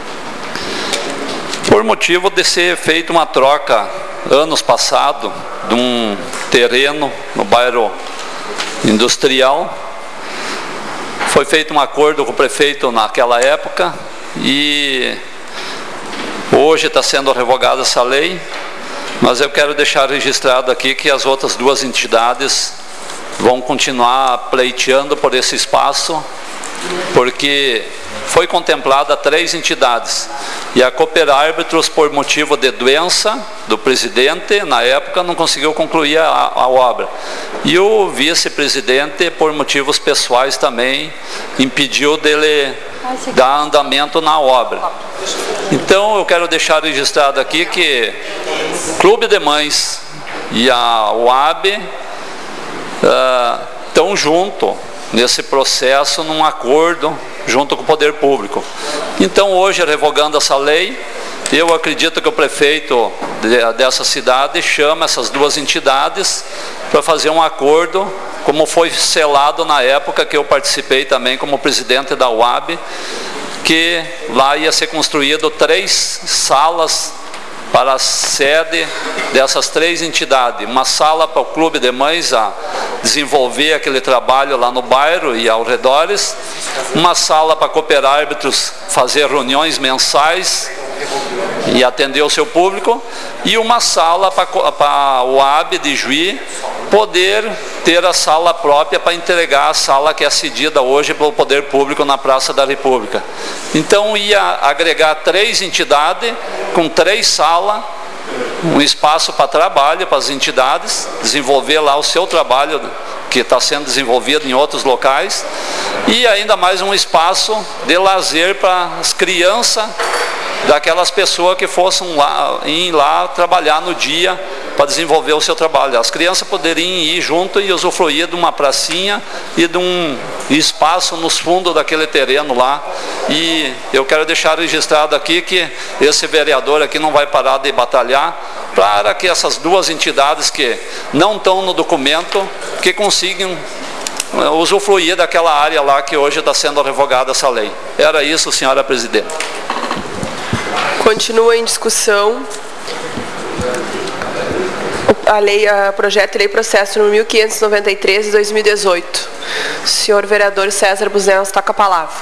Por motivo de ser feita uma troca anos passados de um terreno no bairro industrial, foi feito um acordo com o prefeito naquela época e hoje está sendo revogada essa lei, mas eu quero deixar registrado aqui que as outras duas entidades vão continuar pleiteando por esse espaço, porque foi contemplada três entidades, e a Cooperárbitros, por motivo de doença do presidente, na época não conseguiu concluir a, a obra, e o vice-presidente, por motivos pessoais também, impediu dele dar andamento na obra. Então eu quero deixar registrado aqui que Clube de Mães e a U A B uh, estão juntos nesse processo, num acordo junto com o poder público. Então hoje, revogando essa lei, eu acredito que o prefeito de, dessa cidade chama essas duas entidades para fazer um acordo, como foi selado na época que eu participei também como presidente da U A B, que lá ia ser construído três salas para a sede dessas três entidades. Uma sala para o Clube de Mães a desenvolver aquele trabalho lá no bairro e ao redores, uma sala para Cooperárbitros fazer reuniões mensais e atender o seu público, e uma sala para, para o A B de Juí poder ter a sala própria para entregar a sala que é cedida hoje pelo Poder Público na Praça da República. Então ia agregar três entidades com três salas, um espaço para trabalho para as entidades, desenvolver lá o seu trabalho que está sendo desenvolvido em outros locais, e ainda mais um espaço de lazer para as crianças daquelas pessoas que fossem lá, ir lá trabalhar no dia para desenvolver o seu trabalho. As crianças poderiam ir junto e usufruir de uma pracinha e de um espaço nos fundos daquele terreno lá. E eu quero deixar registrado aqui que esse vereador aqui não vai parar de batalhar para que essas duas entidades que não estão no documento, que consigam usufruir daquela área lá que hoje está sendo revogada essa lei. Era isso, senhora presidente. Continua em discussão a lei, a projeto de lei processo número mil quinhentos e noventa e três de dois mil e dezoito. Senhor vereador César Busnello está com a palavra.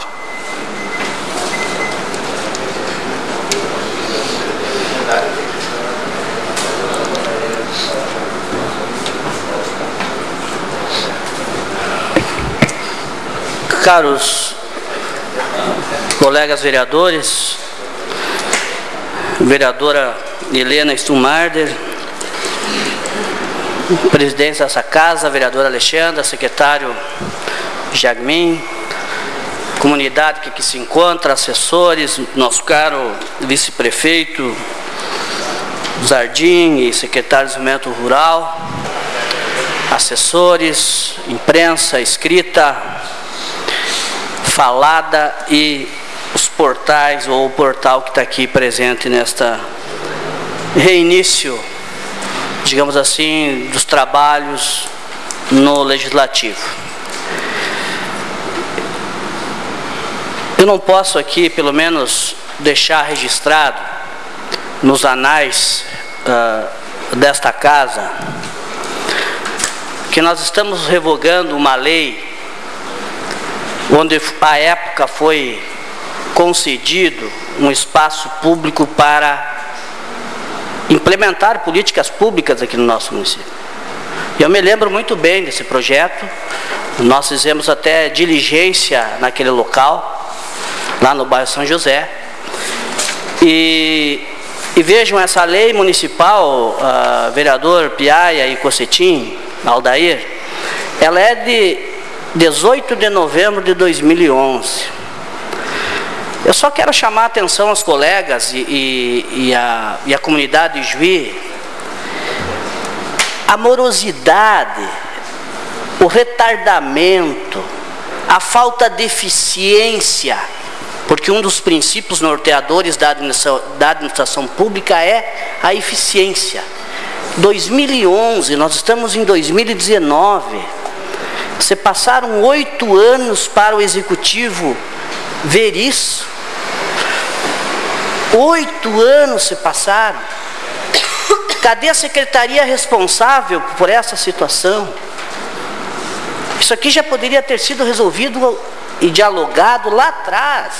Caros colegas vereadores, vereadora Helena Stumarder, presidente dessa casa, vereadora Alexandra, secretário Jagmin, comunidade que aqui se encontra, assessores, nosso caro vice-prefeito Zardim e secretário de Desenvolvimento Rural, assessores, imprensa, escrita, falada e os portais ou o portal que está aqui presente nesta reinício, digamos assim, dos trabalhos no Legislativo. Eu não posso aqui, pelo menos, deixar registrado nos anais uh, desta casa que nós estamos revogando uma lei onde à época foi concedido um espaço público para implementar políticas públicas aqui no nosso município. Eu me lembro muito bem desse projeto, nós fizemos até diligência naquele local, lá no bairro São José, e, e vejam essa lei municipal, uh, vereador Piaia e Cocetim, Aldair, ela é de dezoito de novembro de dois mil e onze. Eu só quero chamar a atenção aos colegas e, e, e, a, e a comunidade de Juí, a morosidade, o retardamento, a falta de eficiência, porque um dos princípios norteadores da administração, da administração pública é a eficiência. dois mil e onze, nós estamos em dois mil e dezenove. Se passaram oito anos para o executivo ver isso. Oito anos se passaram. Cadê a secretaria responsável por essa situação? Isso aqui já poderia ter sido resolvido e dialogado lá atrás.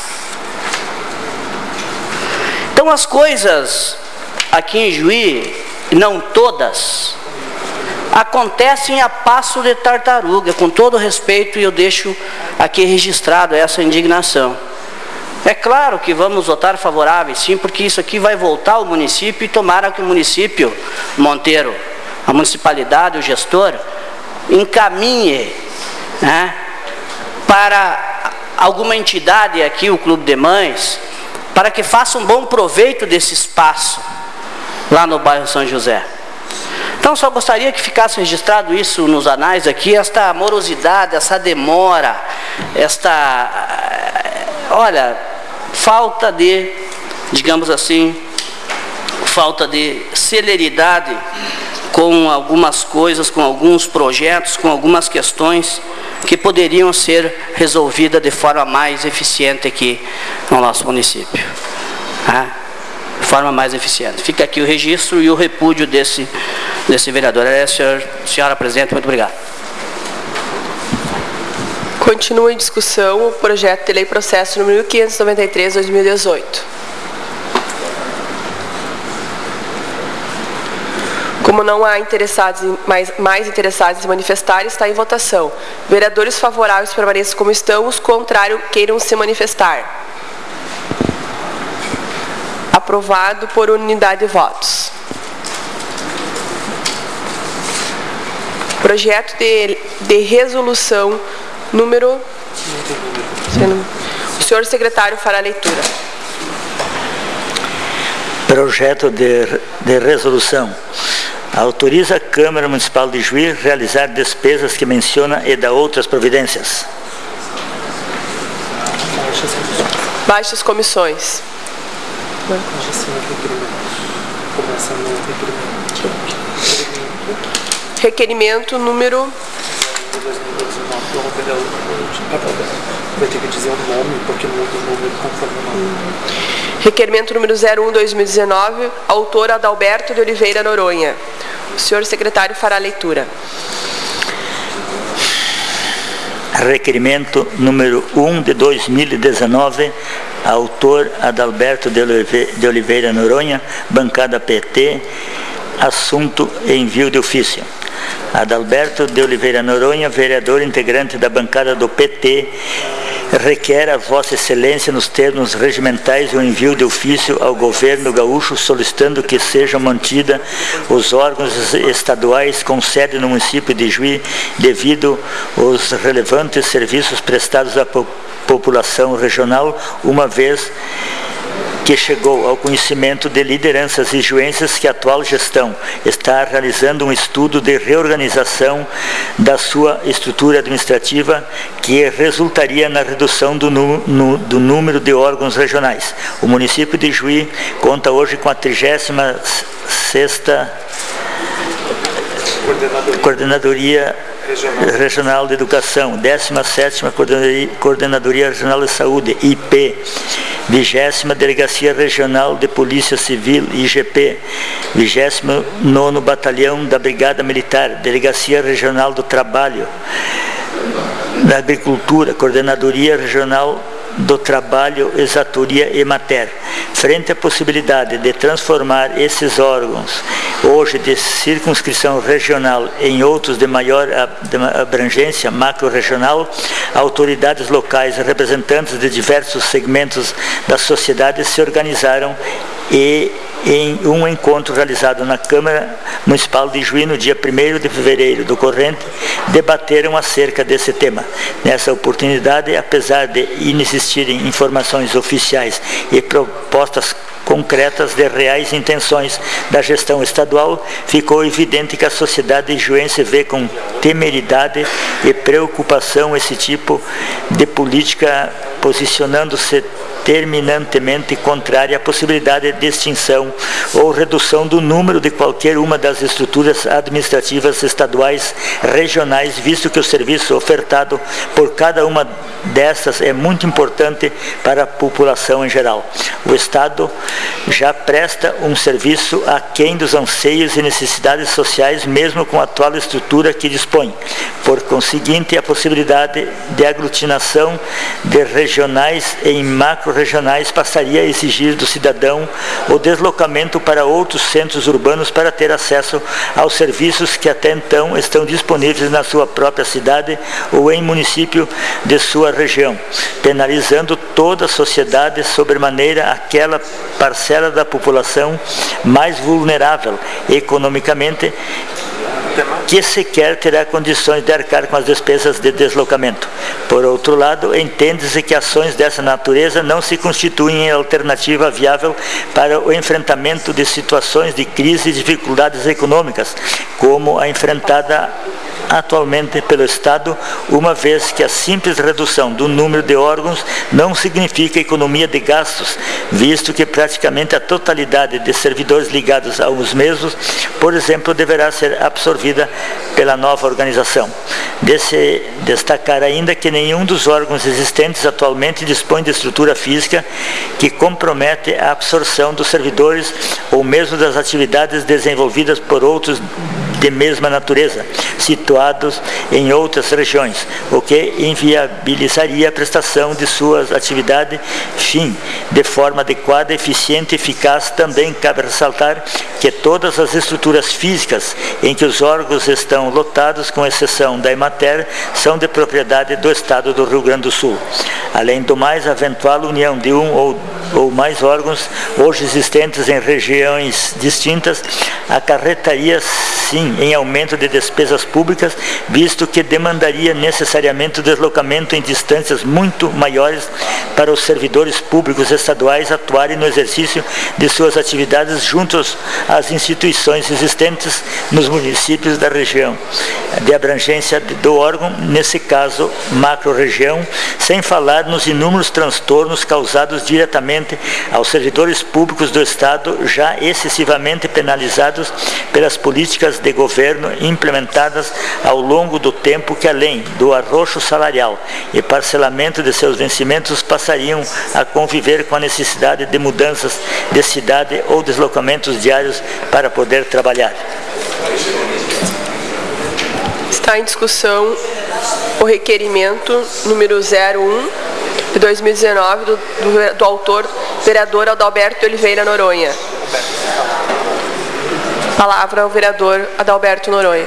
Então as coisas aqui em Juí, não todas, acontecem a passo de tartaruga. Com todo respeito, e eu deixo aqui registrado essa indignação. É claro que vamos votar favoráveis, sim, porque isso aqui vai voltar ao município, e tomara que o município, Monteiro, a municipalidade, o gestor, encaminhe, né, para alguma entidade aqui, o Clube de Mães, para que faça um bom proveito desse espaço lá no bairro São José. Então, só gostaria que ficasse registrado isso nos anais aqui, esta morosidade, essa demora, esta, olha, falta de, digamos assim, falta de celeridade com algumas coisas, com alguns projetos, com algumas questões que poderiam ser resolvidas de forma mais eficiente aqui no nosso município. Tá? De forma mais eficiente. Fica aqui o registro e o repúdio desse, desse vereador. É, senhor, senhora presidente, muito obrigado. Continua em discussão o projeto de lei processo número mil quinhentos e noventa e três de dois mil e dezoito. Como não há interessados em, mais, mais interessados em se manifestar, está em votação. Vereadores favoráveis permaneçam como estão, os contrários queiram se manifestar. Aprovado por unanimidade de votos. Projeto de, de resolução número... O senhor secretário fará a leitura. Projeto de, de resolução. Autoriza a Câmara Municipal de Juí realizar despesas que menciona e dá outras providências. Baixas comissões. Requerimento número... Vai ter que dizer o nome, porque não muda o número conforme o nome. Requerimento número zero um, dois mil e dezenove, autor Adalberto de Oliveira Noronha. O senhor secretário fará a leitura. Requerimento número um de dois mil e dezenove, autor Adalberto de Oliveira Noronha, bancada P T, assunto envio de ofício. Adalberto de Oliveira Noronha, vereador integrante da bancada do P T, requer a Vossa Excelência, nos termos regimentais, o envio de ofício ao governo gaúcho solicitando que sejam mantidos os órgãos estaduais com sede no município de Juí, devido aos relevantes serviços prestados à po população regional, uma vez que chegou ao conhecimento de lideranças ijuenses que a atual gestão está realizando um estudo de reorganização da sua estrutura administrativa que resultaria na redução do, nu, no, do número de órgãos regionais. O município de Juí conta hoje com a trigésima sexta Coordenadoria, Coordenadoria Regional. Regional de Educação, décima sétima Coordenadoria, Coordenadoria Regional de Saúde, I P, vigésima Delegacia Regional de Polícia Civil, I G P, vigésimo nono Batalhão da Brigada Militar, Delegacia Regional do Trabalho, da Agricultura, Coordenadoria Regional do Trabalho, Exatoria e Mater. Frente à possibilidade de transformar esses órgãos, hoje de circunscrição regional, em outros de maior abrangência macro-regional, autoridades locais e representantes de diversos segmentos da sociedade se organizaram e, em um encontro realizado na Câmara Municipal de Juí no dia primeiro de fevereiro do corrente, debateram acerca desse tema. Nessa oportunidade, apesar de inexistirem informações oficiais e propostas concretas de reais intenções da gestão estadual, ficou evidente que a sociedade juense vê com temeridade e preocupação esse tipo de política, posicionando-se terminantemente contrária à possibilidade de extinção ou redução do número de qualquer uma das estruturas administrativas estaduais, regionais, visto que o serviço ofertado por cada uma dessas é muito importante para a população em geral. O Estado já presta um serviço aquém dos anseios e necessidades sociais, mesmo com a atual estrutura que dispõe. Por conseguinte, a possibilidade de aglutinação de regionais em macro-regionais passaria a exigir do cidadão o deslocamento para outros centros urbanos para ter acesso aos serviços que até então estão disponíveis na sua própria cidade ou em município de sua região, penalizando toda a sociedade, sobremaneira aquela parcela da população mais vulnerável economicamente, que sequer terá condições de arcar com as despesas de deslocamento. Por outro lado, entende-se que ações dessa natureza não se constituem em alternativa viável para o enfrentamento de situações de crise e dificuldades econômicas, como a enfrentada atualmente pelo Estado, uma vez que a simples redução do número de órgãos não significa economia de gastos, visto que praticamente a totalidade de servidores ligados aos mesmos, por exemplo, deverá ser absorvida pela nova organização. Desse, destacar ainda que nenhum dos órgãos existentes atualmente dispõe de estrutura física que compromete a absorção dos servidores ou mesmo das atividades desenvolvidas por outros de mesma natureza, situados em outras regiões, o que inviabilizaria a prestação de suas atividades, fim, de forma adequada, eficiente e eficaz. Também cabe ressaltar que todas as estruturas físicas em que os órgãos estão lotados, com exceção da Emater, são de propriedade do Estado do Rio Grande do Sul. Além do mais, a eventual união de um ou, ou mais órgãos hoje existentes em regiões distintas acarretaria, sim, em aumento de despesas públicas, visto que demandaria necessariamente o deslocamento em distâncias muito maiores para os servidores públicos estaduais atuarem no exercício de suas atividades juntos às instituições existentes nos municípios da região de abrangência do órgão, nesse caso macro-região, sem falar nos inúmeros transtornos causados diretamente aos servidores públicos do Estado, já excessivamente penalizados pelas políticas de governo implementadas ao longo do tempo, que além do arroxo salarial e parcelamento de seus vencimentos, passariam a conviver com a necessidade de mudanças de cidade ou deslocamentos diários para poder trabalhar. Está em discussão o requerimento número zero um de dois mil e dezenove do, do, do autor, vereador Adalberto Oliveira Noronha. Palavra ao vereador Adalberto Noronha.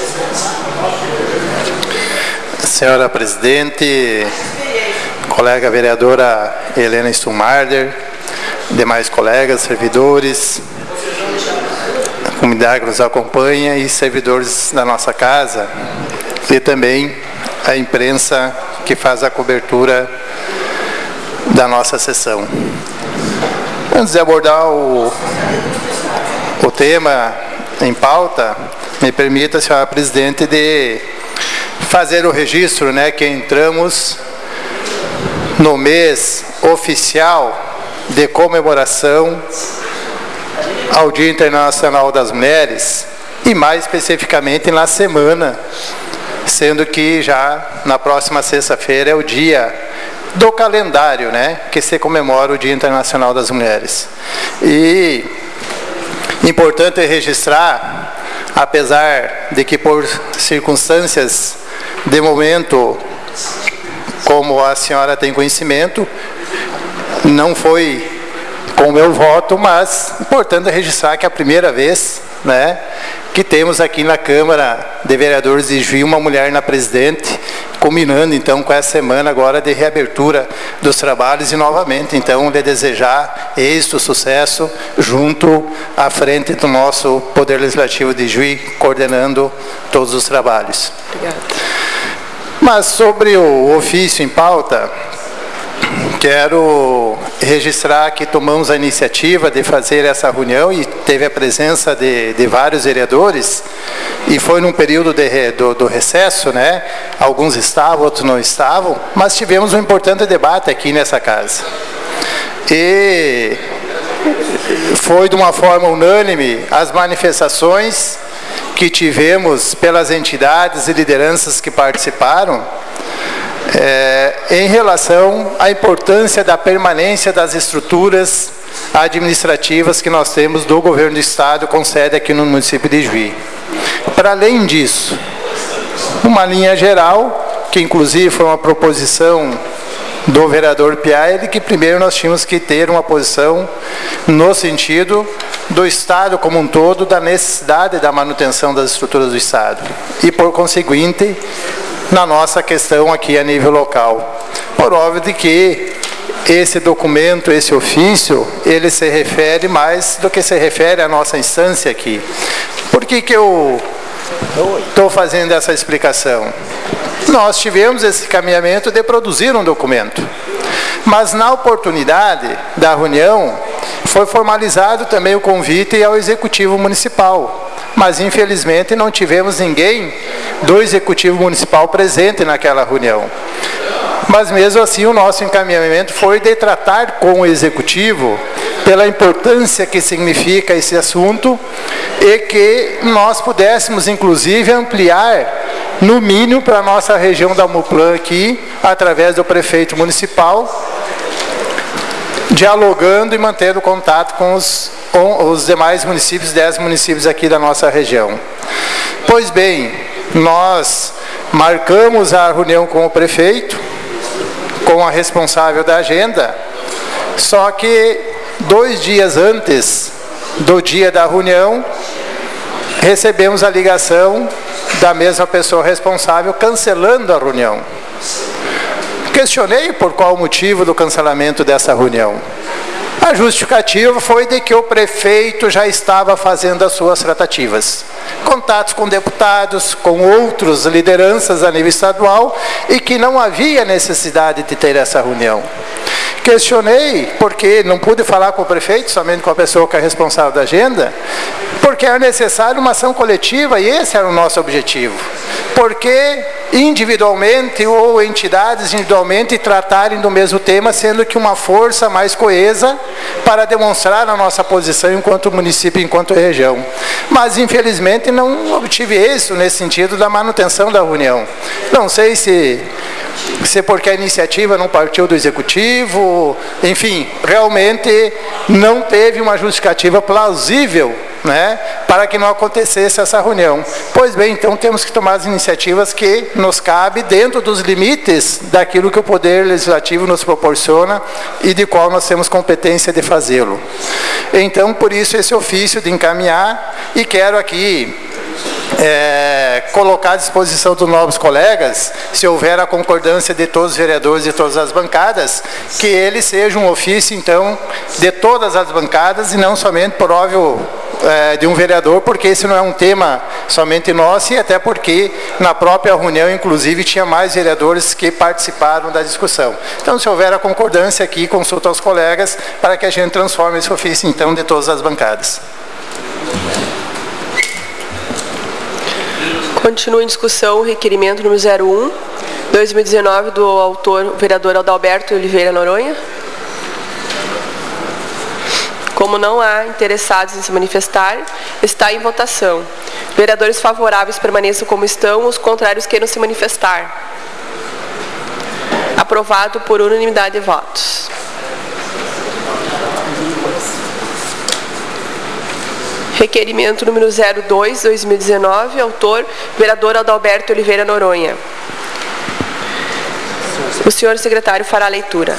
Senhora presidente, colega vereadora Helena Stumarder, demais colegas, servidores, a comunidade que nos acompanha e servidores da nossa casa, e também a imprensa que faz a cobertura da nossa sessão. Antes de abordar o, o tema em pauta, me permita, senhora presidente, de fazer o registro, né, que entramos no mês oficial de comemoração ao Dia Internacional das Mulheres, e mais especificamente na semana, sendo que já na próxima sexta-feira é o dia do calendário, né, que se comemora o Dia Internacional das Mulheres. E importante registrar, apesar de que por circunstâncias de momento, como a senhora tem conhecimento, não foi com o meu voto, mas importante registrar que é a primeira vez, né, que temos aqui na Câmara de Vereadores de Juí uma mulher na presidente, culminando então com essa semana agora de reabertura dos trabalhos, e novamente então lhe desejar êxito, sucesso junto à frente do nosso Poder Legislativo de Juí, coordenando todos os trabalhos. Obrigado. Mas sobre o ofício em pauta, quero registrar que tomamos a iniciativa de fazer essa reunião e teve a presença de, de vários vereadores, e foi num período de, do, do recesso, né? Alguns estavam, outros não estavam, mas tivemos um importante debate aqui nessa casa. E foi de uma forma unânime as manifestações que tivemos pelas entidades e lideranças que participaram, É, em relação à importância da permanência das estruturas administrativas que nós temos do governo do estado com sede aqui no município de Juí. Para além disso, uma linha geral, que inclusive foi uma proposição do vereador Piá, de que primeiro nós tínhamos que ter uma posição no sentido do estado como um todo, da necessidade da manutenção das estruturas do estado, e por conseguinte na nossa questão aqui a nível local. Por óbvio de que esse documento, esse ofício, ele se refere mais do que se refere à nossa instância aqui. Por que que eu estou fazendo essa explicação? Nós tivemos esse caminhamento de produzir um documento, mas na oportunidade da reunião foi formalizado também o convite ao Executivo Municipal, mas infelizmente não tivemos ninguém do Executivo Municipal presente naquela reunião. Mas mesmo assim o nosso encaminhamento foi de tratar com o Executivo pela importância que significa esse assunto, e que nós pudéssemos inclusive ampliar no mínimo para a nossa região da Muplan aqui, através do prefeito municipal, dialogando e mantendo contato com os, com os demais municípios, dez municípios aqui da nossa região. Pois bem, nós marcamos a reunião com o prefeito, com a responsável da agenda, só que dois dias antes do dia da reunião, recebemos a ligação da mesma pessoa responsável cancelando a reunião. Questionei por qual o motivo do cancelamento dessa reunião. A justificativa foi de que o prefeito já estava fazendo as suas tratativas, contatos com deputados, com outras lideranças a nível estadual, e que não havia necessidade de ter essa reunião. Questionei, porque não pude falar com o prefeito, somente com a pessoa que é responsável da agenda, porque era necessário uma ação coletiva, e esse era o nosso objetivo. Porque individualmente ou entidades individualmente tratarem do mesmo tema, sendo que uma força mais coesa para demonstrar a nossa posição enquanto município, enquanto região. Mas, infelizmente, não obtive isso nesse sentido da manutenção da reunião. Não sei se, se porque a iniciativa não partiu do Executivo, enfim, realmente não teve uma justificativa plausível, né, para que não acontecesse essa reunião. Pois bem, então temos que tomar as iniciativas que nos cabe dentro dos limites daquilo que o Poder Legislativo nos proporciona e de qual nós temos competência de fazê-lo. Então, por isso, esse ofício de encaminhar, e quero aqui É, colocar à disposição dos novos colegas, se houver a concordância de todos os vereadores de todas as bancadas, que ele seja um ofício, então, de todas as bancadas e não somente por óbvio é, de um vereador, porque esse não é um tema somente nosso, e até porque na própria reunião, inclusive, tinha mais vereadores que participaram da discussão. Então, se houver a concordância aqui, consulta aos colegas para que a gente transforme esse ofício, então, de todas as bancadas. Continua em discussão o requerimento número zero um, dois mil e dezenove, do autor, o vereador Adalberto Oliveira Noronha. Como não há interessados em se manifestar, está em votação. Vereadores favoráveis permaneçam como estão, os contrários queiram se manifestar. Aprovado por unanimidade de votos. Requerimento número zero dois, dois mil e dezenove, autor, vereador Adalberto Oliveira Noronha. O senhor secretário fará a leitura.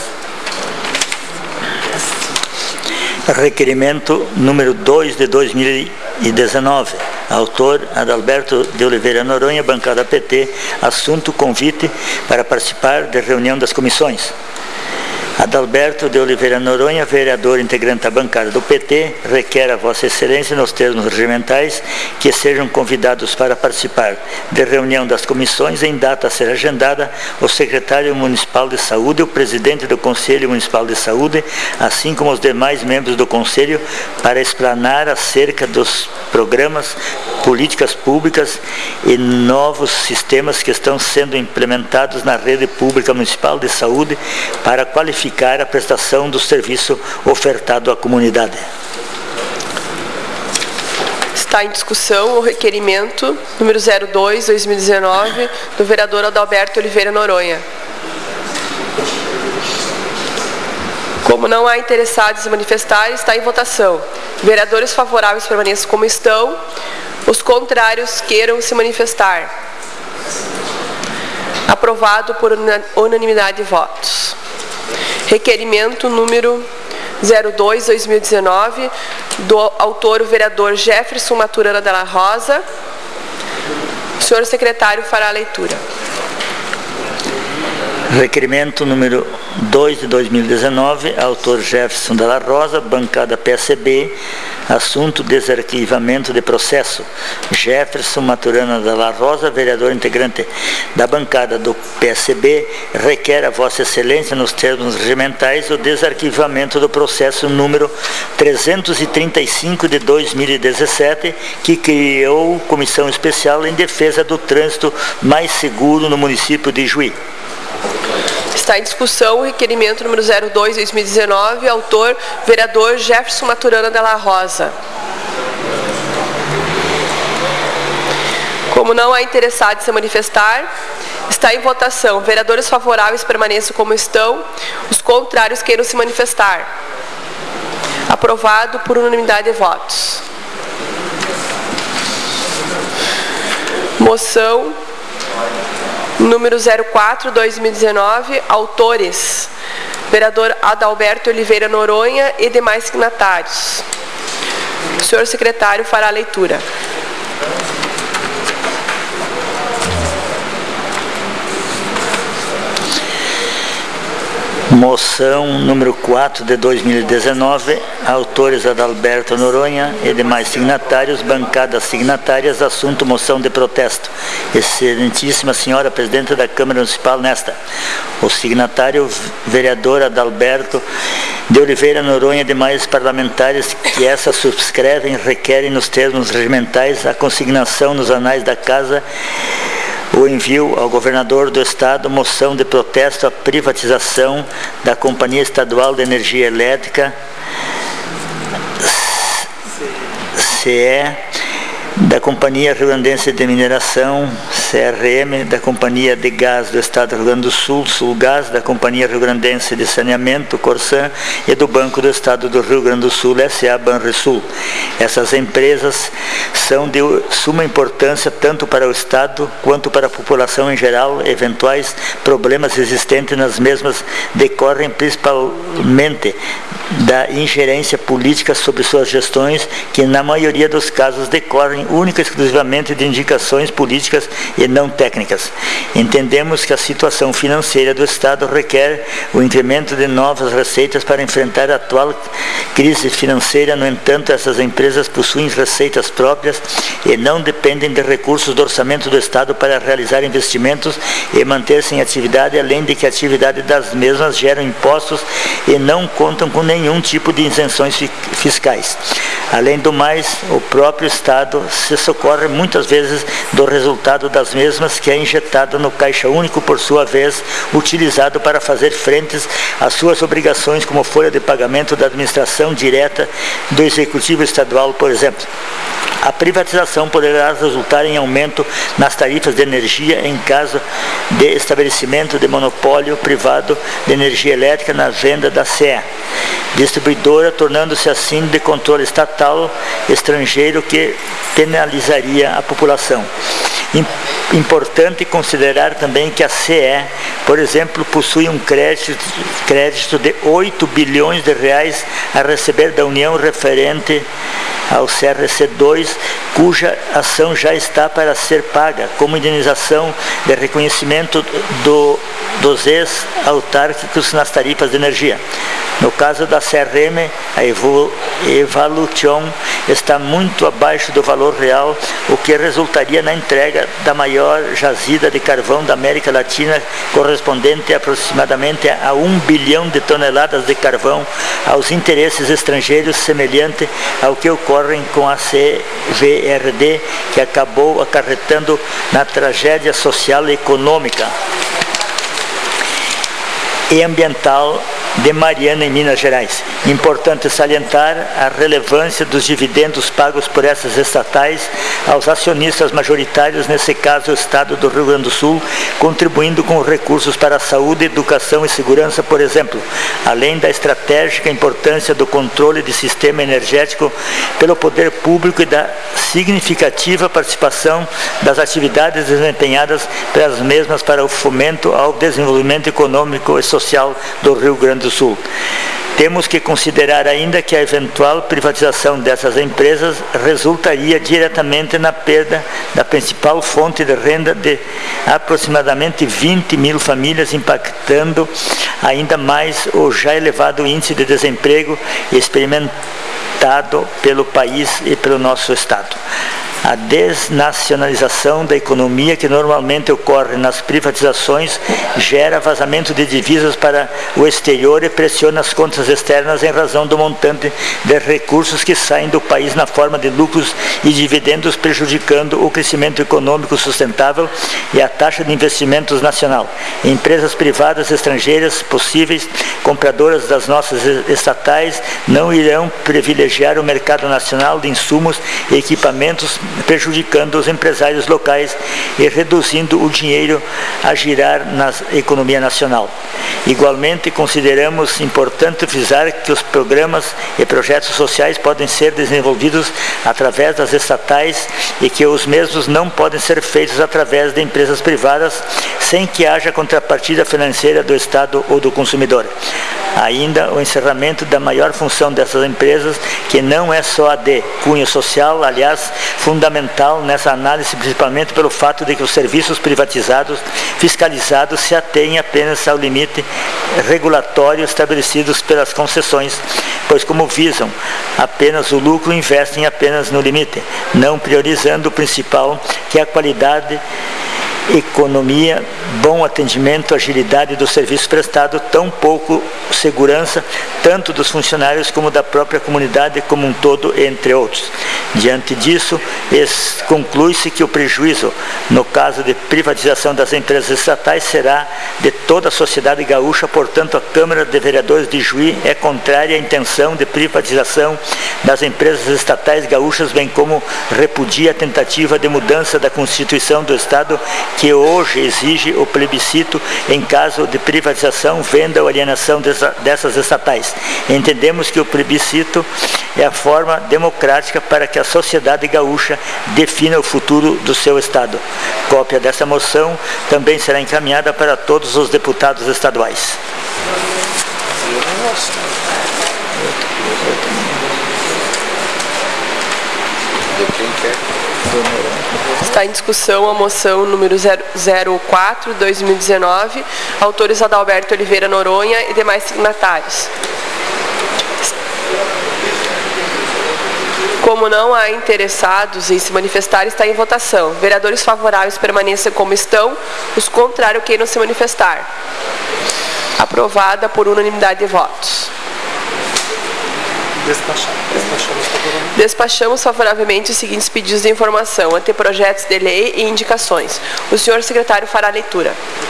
Requerimento número dois de dois mil e dezenove. Autor, Adalberto de Oliveira Noronha, bancada P T. Assunto, convite para participar da reunião das comissões. Adalberto de Oliveira Noronha, vereador integrante da bancada do P T, requer a Vossa Excelência, nos termos regimentais, que sejam convidados para participar da reunião das comissões em data a ser agendada o secretário municipal de saúde, o presidente do Conselho Municipal de Saúde, assim como os demais membros do Conselho, para explanar acerca dos programas, políticas públicas e novos sistemas que estão sendo implementados na rede pública municipal de saúde para qualificar a prestação do serviço ofertado à comunidade. Está em discussão o requerimento número zero dois, dois mil e dezenove, do vereador Adalberto Oliveira Noronha. Como não há interessados em se manifestar, está em votação. Vereadores favoráveis permaneçam como estão, os contrários queiram se manifestar. Aprovado por unanimidade de votos. Requerimento número zero dois, dois mil e dezenove, do autor, o vereador Jefferson Maturana Della Rosa. O senhor secretário fará a leitura. Requerimento número dois de dois mil e dezenove, autor Jefferson Della Rosa, bancada P S B, assunto desarquivamento de processo. Jefferson Maturana Della Rosa, vereador integrante da bancada do P S B, requer a Vossa Excelência, nos termos regimentais, o desarquivamento do processo número trezentos e trinta e cinco de dois mil e dezessete, que criou comissão especial em defesa do trânsito mais seguro no município de Juí. Está em discussão o requerimento número zero dois, dois mil e dezenove, autor, vereador Jefferson Maturana Della Rosa. Como não há interessado em se manifestar, Está em votação. Vereadores favoráveis permaneçam como estão. Os contrários queiram se manifestar. Aprovado por unanimidade de votos. Moção número zero quatro, dois mil e dezenove. Autores: vereador Adalberto Oliveira Noronha e demais signatários. O senhor secretário fará a leitura. Moção número quatro de dois mil e dezenove, autores Adalberto Noronha e demais signatários, bancadas signatárias, assunto moção de protesto. Excelentíssima senhora Presidente da Câmara Municipal, nesta, o signatário vereador Adalberto de Oliveira Noronha e demais parlamentares que essa subscrevem requerem nos termos regimentais a consignação nos anais da Casa o envio ao governador do estado moção de protesto à privatização da Companhia Estadual de Energia Elétrica, C E, da Companhia Rio Grandense de Mineração, C R M, da Companhia de Gás do Estado do Rio Grande do Sul, Sulgás, da Companhia Rio Grandense de Saneamento, Corsan, e do Banco do Estado do Rio Grande do Sul, S A Banrisul. Essas empresas são de suma importância tanto para o Estado quanto para a população em geral. Eventuais problemas existentes nas mesmas decorrem principalmente da ingerência política sobre suas gestões, que na maioria dos casos decorrem única e exclusivamente de indicações políticas e não técnicas. Entendemos que a situação financeira do Estado requer o incremento de novas receitas para enfrentar a atual crise financeira. No entanto, essas empresas possuem receitas próprias e não dependem de recursos do orçamento do Estado para realizar investimentos e manter-se em atividade, além de que a atividade das mesmas gera impostos e não contam com nenhum tipo de isenções fiscais. Além do mais, o próprio Estado se socorre muitas vezes do resultado das mesmas, que é injetado no Caixa Único, por sua vez, utilizado para fazer frentes às suas obrigações, como folha de pagamento da administração direta do Executivo Estadual, por exemplo. A privatização poderá resultar em aumento nas tarifas de energia em caso de estabelecimento de monopólio privado de energia elétrica na venda da C E, distribuidora, tornando-se assim de controle estatal estrangeiro que penalizaria a população. Importante considerar também que a C E, por exemplo, possui um crédito, crédito de oito bilhões de reais a receber da União referente ao C R C dois, cuja ação já está para ser paga, como indenização de reconhecimento do, dos ex-autárquicos nas tarifas de energia. No caso da C R M, a evolução está muito abaixo do valor real, o que resultaria na entrega da maior jazida de carvão da América Latina, correspondente aproximadamente a um bilhão de toneladas de carvão aos interesses estrangeiros, semelhante ao que ocorre com a C V R D, que acabou acarretando na tragédia social e econômica e ambiental de Mariana, em Minas Gerais. Importante salientar a relevância dos dividendos pagos por essas estatais aos acionistas majoritários, nesse caso o Estado do Rio Grande do Sul, contribuindo com recursos para a saúde, educação e segurança, por exemplo, além da estratégica importância do controle de sistema energético pelo poder público e da significativa participação das atividades desempenhadas pelas mesmas para o fomento ao desenvolvimento econômico e social do Rio Grande do Sul. Temos que considerar ainda que a eventual privatização dessas empresas resultaria diretamente na perda da principal fonte de renda de aproximadamente vinte mil famílias, impactando ainda mais o já elevado índice de desemprego experimentado pelo país e pelo nosso Estado. A desnacionalização da economia, que normalmente ocorre nas privatizações, gera vazamento de divisas para o exterior e pressiona as contas externas em razão do montante de recursos que saem do país na forma de lucros e dividendos, prejudicando o crescimento econômico sustentável e a taxa de investimentos nacional. Empresas privadas estrangeiras possíveis compradoras das nossas estatais não irão privilegiar o mercado nacional de insumos e equipamentos, prejudicando os empresários locais e reduzindo o dinheiro a girar na economia nacional. Igualmente, consideramos importante frisar que os programas e projetos sociais podem ser desenvolvidos através das estatais e que os mesmos não podem ser feitos através de empresas privadas sem que haja contrapartida financeira do Estado ou do consumidor. Ainda o encerramento da maior função dessas empresas, que não é só a de cunho social, aliás, fundamental nessa análise, principalmente pelo fato de que os serviços privatizados, fiscalizados, se atêm apenas ao limite regulatório estabelecidos pelas concessões, pois como visam apenas o lucro, investem apenas no limite, não priorizando o principal, que é a qualidade, economia, bom atendimento, agilidade do serviço prestado, tão pouco segurança, tanto dos funcionários como da própria comunidade como um todo, entre outros. Diante disso, conclui-se que o prejuízo, no caso de privatização das empresas estatais, será de toda a sociedade gaúcha. Portanto, a Câmara de Vereadores de Juí é contrária à intenção de privatização das empresas estatais gaúchas, bem como repudia a tentativa de mudança da Constituição do Estado, que hoje exige o plebiscito em caso de privatização, venda ou alienação dessas estatais. Entendemos que o plebiscito é a forma democrática para que a sociedade gaúcha defina o futuro do seu Estado. Cópia dessa moção também será encaminhada para todos os deputados estaduais. Está em discussão a moção número zero quatro, dois mil e dezenove, autores Adalberto Oliveira Noronha e demais signatários. Como não há interessados em se manifestar, está em votação. Vereadores favoráveis permaneçam como estão, os contrários queiram se manifestar. Aprovada por unanimidade de votos. Despachamos favoravelmente. Despachamos favoravelmente os seguintes pedidos de informação, anteprojetos de lei e indicações. O senhor secretário fará a leitura.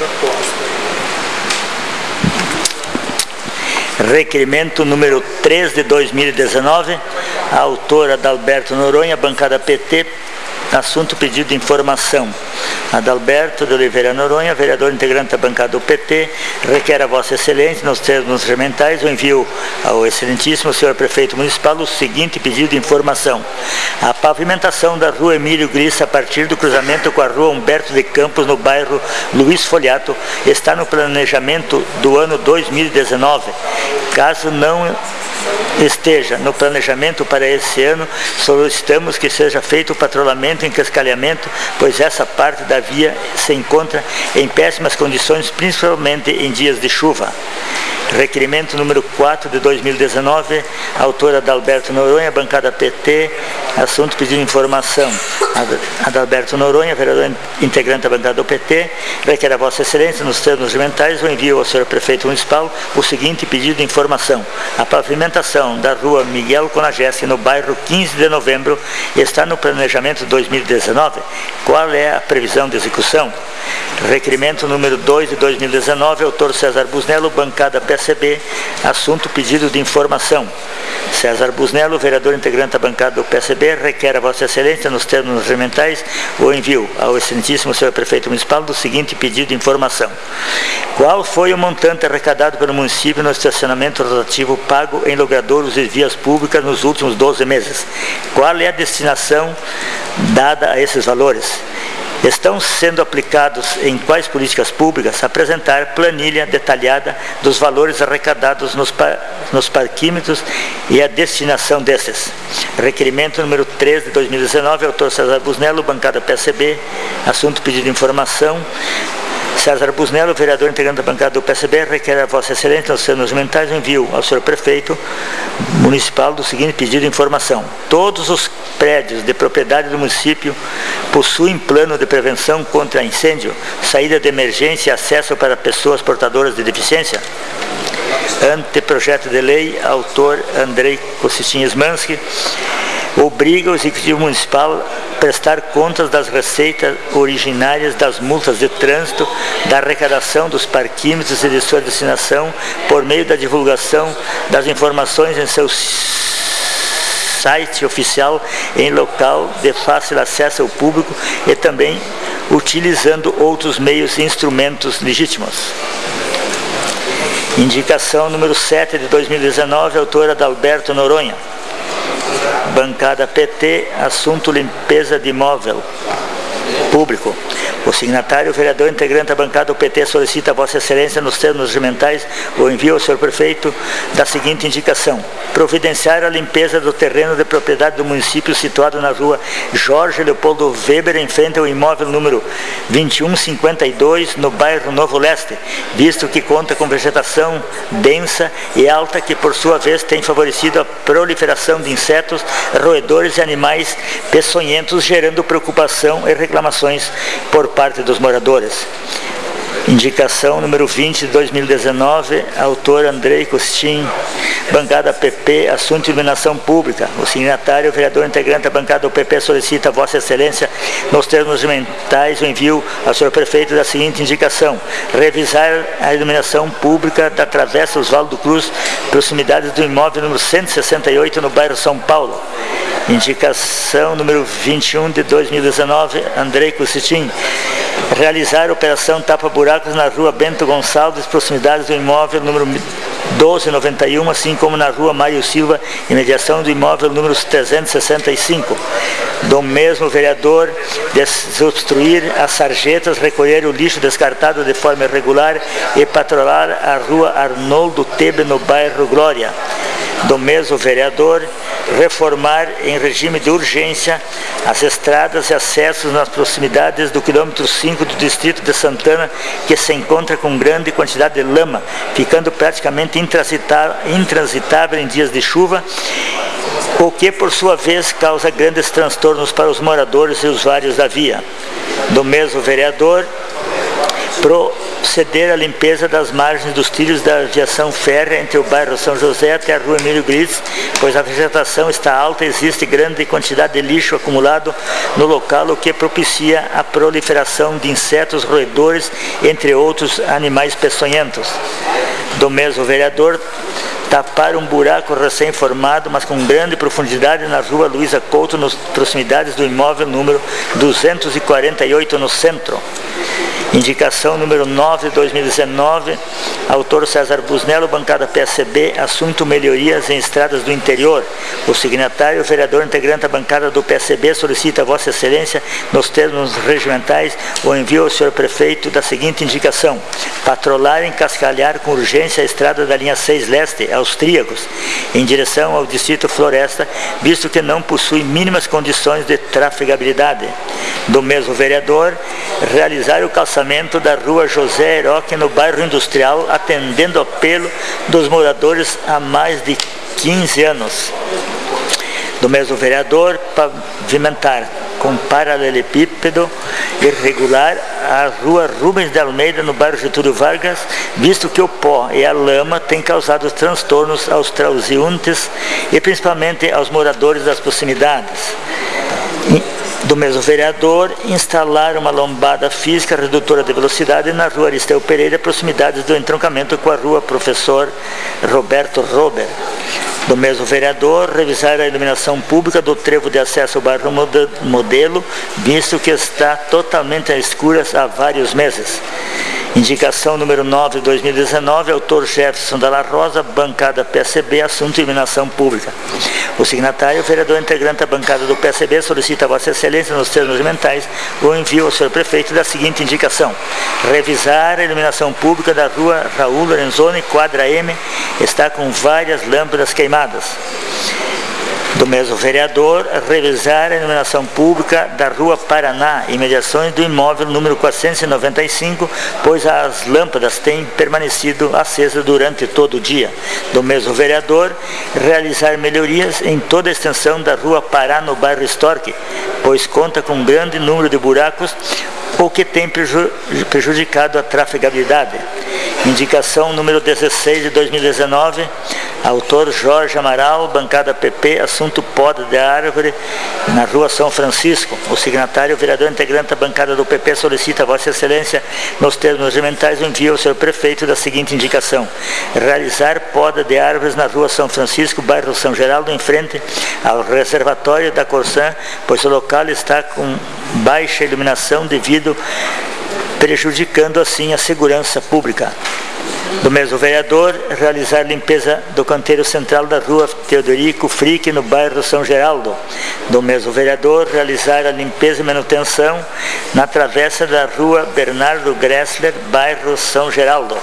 Requerimento número três de dois mil e dezenove, a autora Adalberto Noronha, bancada P T, assunto pedido de informação. Adalberto de Oliveira Noronha, vereador integrante da bancada do P T, requer a Vossa Excelência, nos termos regimentais, o envio ao excelentíssimo senhor prefeito municipal o seguinte pedido de informação. A pavimentação da rua Emílio Grissa, a partir do cruzamento com a rua Humberto de Campos, no bairro Luiz Foliato, está no planejamento do ano dois mil e dezenove. Caso não esteja no planejamento para esse ano, solicitamos que seja feito o patrulhamento e encascalhamento, pois essa parte da via se encontra em péssimas condições, principalmente em dias de chuva. Requerimento número quatro de dois mil e dezenove, autora Adalberto Noronha, bancada P T, assunto pedido de informação. Adalberto Noronha, vereador integrante da bancada do P T, requer a Vossa Excelência, nos termos regimentais, o envio ao senhor prefeito municipal o seguinte pedido de informação. A pavimentação da rua Miguel Conageschi, no bairro quinze de novembro, está no planejamento de dois mil e dezenove. Qual é a previsão de execução? Requerimento número dois de dois mil e dezenove, autor César Busnello, bancada P S B, assunto pedido de informação. César Busnello, vereador integrante da bancada do P S B, requer a Vossa Excelência, nos termos regimentais, o envio ao excelentíssimo senhor prefeito municipal do seguinte pedido de informação. Qual foi o montante arrecadado pelo município no estacionamento rotativo pago em logradouros e vias públicas nos últimos doze meses? Qual é a destinação dada a esses valores? Estão sendo aplicados em quais políticas públicas? Apresentar planilha detalhada dos valores arrecadados nos, par, nos parquímetros e a destinação desses. Requerimento número três de dois mil e dezenove, autor César Busnello, bancada P S B, assunto pedido de informação. César Busnello, vereador integrante da bancada do P S B, requer a Vossa Excelência, nos termos mentais, envio ao senhor prefeito municipal do seguinte pedido de informação. Todos os prédios de propriedade do município possuem plano de prevenção contra incêndio, saída de emergência e acesso para pessoas portadoras de deficiência? Anteprojeto de lei, autor Andrei Kosichin Smansky, obriga o Executivo Municipal a prestar contas das receitas originárias das multas de trânsito, da arrecadação dos parquímetros e de sua destinação por meio da divulgação das informações em seus site oficial em local de fácil acesso ao público e também utilizando outros meios e instrumentos legítimos. Indicação número sete de dois mil e dezenove, autora Adalberto Noronha. Bancada P T, assunto limpeza de imóvel público. O signatário, o vereador integrante da bancada do P T, solicita a Vossa Excelência, nos termos regimentais, o envio ao senhor prefeito da seguinte indicação: providenciar a limpeza do terreno de propriedade do município situado na rua Jorge Leopoldo Weber, em frente ao imóvel número vinte e um cinquenta e dois, no bairro Novo Leste, visto que conta com vegetação densa e alta que, por sua vez, tem favorecido a proliferação de insetos, roedores e animais peçonhentos, gerando preocupação e reclamações por parte dos moradores. Indicação número vinte de dois mil e dezenove, autor Andrei Costin, bancada P P, assunto iluminação pública. O signatário, o vereador integrante da bancada do P P, solicita a Vossa Excelência, nos termos regimentais, o envio ao senhor prefeito da seguinte indicação: revisar a iluminação pública da Travessa Oswaldo Cruz, proximidades do imóvel número cento e sessenta e oito, no bairro São Paulo. Indicação número vinte e um de dois mil e dezenove, Andrei Costin, realizar a operação tapa-buracos na rua Bento Gonçalves, proximidades do imóvel número doze noventa e um, assim como na rua Mário Silva, imediação do imóvel número trezentos e sessenta e cinco. Do mesmo vereador, desobstruir as sarjetas, recolher o lixo descartado de forma irregular e patrulhar a rua Arnoldo Tebe, no bairro Glória. Do mesmo vereador, reformar em regime de urgência as estradas e acessos nas proximidades do quilômetro cinco do distrito de Santana, que se encontra com grande quantidade de lama, ficando praticamente intransitável em dias de chuva, o que, por sua vez, causa grandes transtornos para os moradores e usuários da via. Do mesmo vereador, proceder à limpeza das margens dos trilhos da aviação férrea entre o bairro São José até a rua Emílio Gritz, pois a vegetação está alta e existe grande quantidade de lixo acumulado no local, o que propicia a proliferação de insetos, roedores, entre outros animais peçonhentos. Do mesmo vereador, tapar um buraco recém-formado, mas com grande profundidade, na rua Luísa Couto, nas proximidades do imóvel número duzentos e quarenta e oito, no centro. Indicação número nove de dois mil e dezenove, autor César Busnello, bancada P S B, assunto melhorias em estradas do interior. O signatário, o vereador integrante da bancada do P S B, solicita a Vossa Excelência, nos termos regimentais, o envio ao senhor prefeito da seguinte indicação: patrulhar e encascalhar com urgência a estrada da linha seis Leste, Austríacos, em direção ao distrito Floresta, visto que não possui mínimas condições de trafegabilidade. Do mesmo vereador, realizar o calçamento da rua José Heroque, no bairro Industrial, atendendo ao apelo dos moradores há mais de quinze anos. Do mesmo vereador, pavimentar com paralelepípedo irregular a rua Rubens de Almeida, no bairro Getúlio Vargas, visto que o pó e a lama têm causado transtornos aos transeuntes e principalmente aos moradores das proximidades. Do mesmo vereador, instalar uma lombada física redutora de velocidade na rua Aristeu Pereira, proximidades do entroncamento com a rua Professor Roberto Rober. Do mesmo vereador, revisar a iluminação pública do trevo de acesso ao bairro Modelo, visto que está totalmente às escuras há vários meses. Indicação número nove de dois mil e dezenove, autor Jefferson Dalla Rosa, bancada P S B, assunto iluminação pública. O signatário, o vereador integrante da bancada do P S B, solicita a Vossa Excelência, nos termos regimentais, o envio ao senhor prefeito da seguinte indicação: revisar a iluminação pública da rua Raul Lorenzoni, quadra M, está com várias lâmpadas queimadas. Do mesmo vereador, revisar a iluminação pública da rua Paraná, imediações do imóvel número quatrocentos e noventa e cinco, pois as lâmpadas têm permanecido acesas durante todo o dia. Do mesmo vereador, realizar melhorias em toda a extensão da rua Pará, no bairro Storck, pois conta com um grande número de buracos, o que tem prejudicado a trafegabilidade. Indicação número dezesseis de dois mil e dezenove, autor Jorge Amaral, bancada P P, assunto poda de árvore na Rua São Francisco. O signatário, o vereador integrante da bancada do P P, solicita a Vossa Excelência, nos termos regimentais, o envio ao senhor prefeito da seguinte indicação: realizar poda de árvores na Rua São Francisco, bairro São Geraldo, em frente ao reservatório da Corsã, pois o local está com baixa iluminação devido prejudicando assim a segurança pública. Do mesmo vereador, realizar limpeza do canteiro central da Rua Teodorico Frick, no bairro São Geraldo. Do mesmo vereador, realizar a limpeza e manutenção na travessa da Rua Bernardo Gressler, bairro São Geraldo.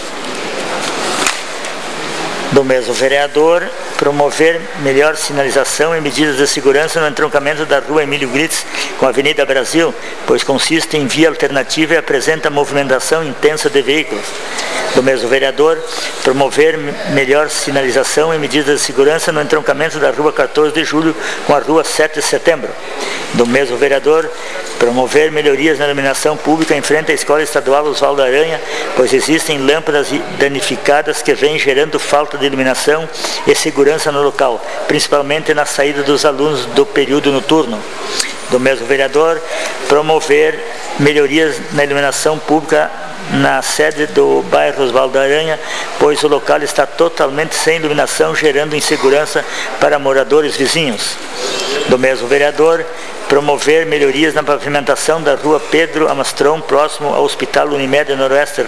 Do mesmo vereador, promover melhor sinalização e medidas de segurança no entroncamento da Rua Emílio Gritz com a Avenida Brasil, pois consiste em via alternativa e apresenta movimentação intensa de veículos. Do mesmo vereador, promover melhor sinalização e medidas de segurança no entroncamento da Rua quatorze de julho com a Rua sete de setembro. Do mesmo vereador, promover melhorias na iluminação pública em frente à Escola Estadual Oswaldo Aranha, pois existem lâmpadas danificadas que vêm gerando falta de iluminação e segurança no local, principalmente na saída dos alunos do período noturno. Do mesmo vereador, promover melhorias na iluminação pública na sede do bairro Oswaldo Aranha, pois o local está totalmente sem iluminação, gerando insegurança para moradores vizinhos. Do mesmo vereador, promover melhorias na pavimentação da Rua Pedro Amastron, próximo ao Hospital Unimed Noroeste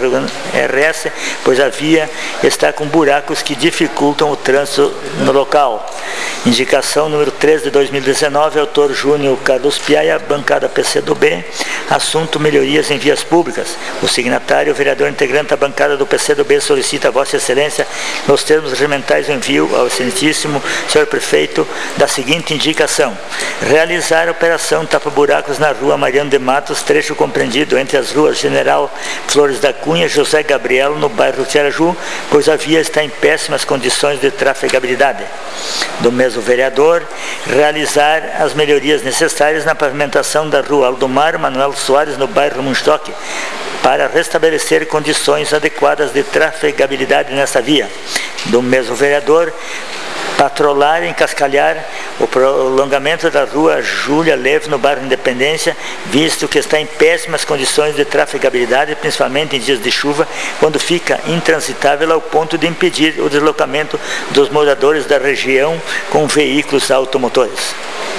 R S, pois a via está com buracos que dificultam o trânsito no local. Indicação número treze de dois mil e dezenove, autor Júnior Carlos Piaia, bancada P C do B, assunto melhorias em vias públicas. O signatário, o vereador integrante da bancada do P C do B, solicita a Vossa Excelência, nos termos regimentais, o envio ao excelentíssimo senhor prefeito da seguinte indicação: realizar a operação tapa-buracos na Rua Mariano de Matos, trecho compreendido entre as ruas General Flores da Cunha e José Gabriel, no bairro Tiaraju, pois a via está em péssimas condições de trafegabilidade. Do mesmo vereador, realizar as melhorias necessárias na pavimentação da Rua Aldomar Manuel Soares, no bairro Munstock, para restabelecer condições adequadas de trafegabilidade nessa via. Do mesmo vereador, patrulhar e encascalhar o prolongamento da Rua Júlia Leve, no bairro Independência, visto que está em péssimas condições de trafegabilidade, principalmente em dias de chuva, quando fica intransitável ao ponto de impedir o deslocamento dos moradores da região com veículos automotores.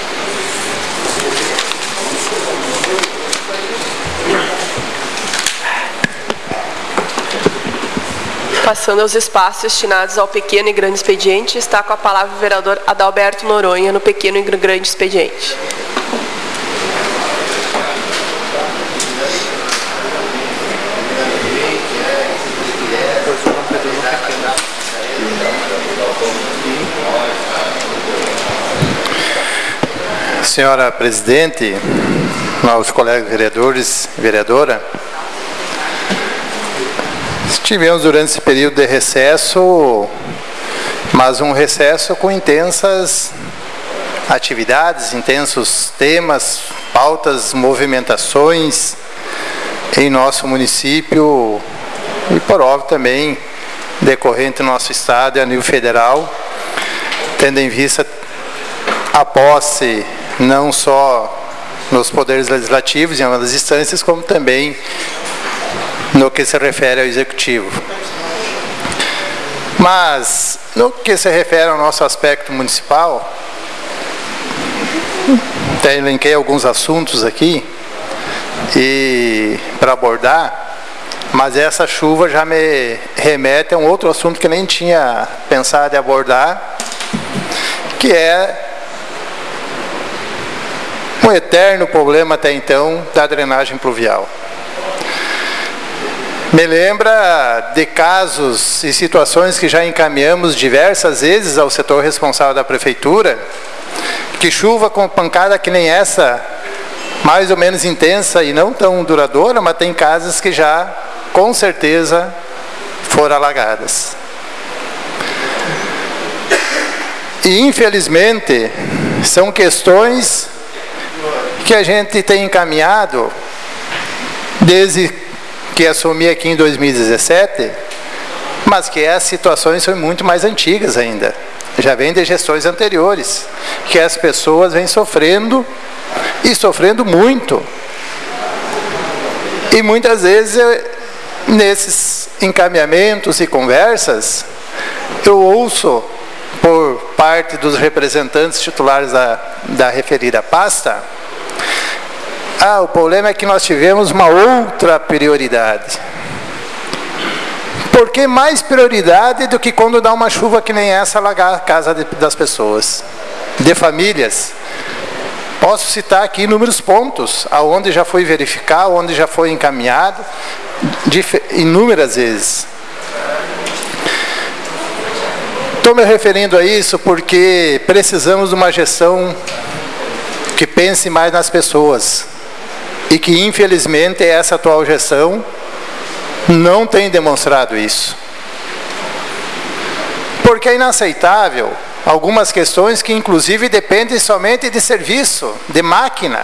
Passando aos espaços destinados ao pequeno e grande expediente, está com a palavra o vereador Adalberto Noronha, no pequeno e grande expediente. Senhora presidente, aos colegas vereadores e vereadora, tivemos durante esse período de recesso, mas um recesso com intensas atividades, intensos temas, pautas, movimentações em nosso município e, por óbvio, também decorrente do nosso estado e a nível federal, tendo em vista a posse não só nos poderes legislativos em ambas as instâncias, como também no que se refere ao executivo. Mas, no que se refere ao nosso aspecto municipal, até elenquei alguns assuntos aqui e para abordar, mas essa chuva já me remete a um outro assunto que nem tinha pensado em abordar, que é um eterno problema até então da drenagem pluvial. Me lembra de casos e situações que já encaminhamos diversas vezes ao setor responsável da prefeitura, que chuva com pancada que nem essa, mais ou menos intensa e não tão duradoura, mas tem casas que já, com certeza, foram alagadas. E, infelizmente, são questões que a gente tem encaminhado desde que assumi aqui em dois mil e dezessete, mas que as situações são muito mais antigas ainda. Já vem de gestões anteriores, que as pessoas vêm sofrendo, e sofrendo muito. E muitas vezes, nesses encaminhamentos e conversas, eu ouço, por parte dos representantes titulares da, da referida pasta, ah, o problema é que nós tivemos uma outra prioridade. Por que mais prioridade do que quando dá uma chuva que nem essa alagar a casa de, das pessoas, de famílias? Posso citar aqui inúmeros pontos, aonde já foi verificar, onde já foi encaminhado, de, inúmeras vezes. Estou me referindo a isso porque precisamos de uma gestão que pense mais nas pessoas. E que, infelizmente, essa atual gestão não tem demonstrado isso. Porque é inaceitável algumas questões que, inclusive, dependem somente de serviço, de máquina.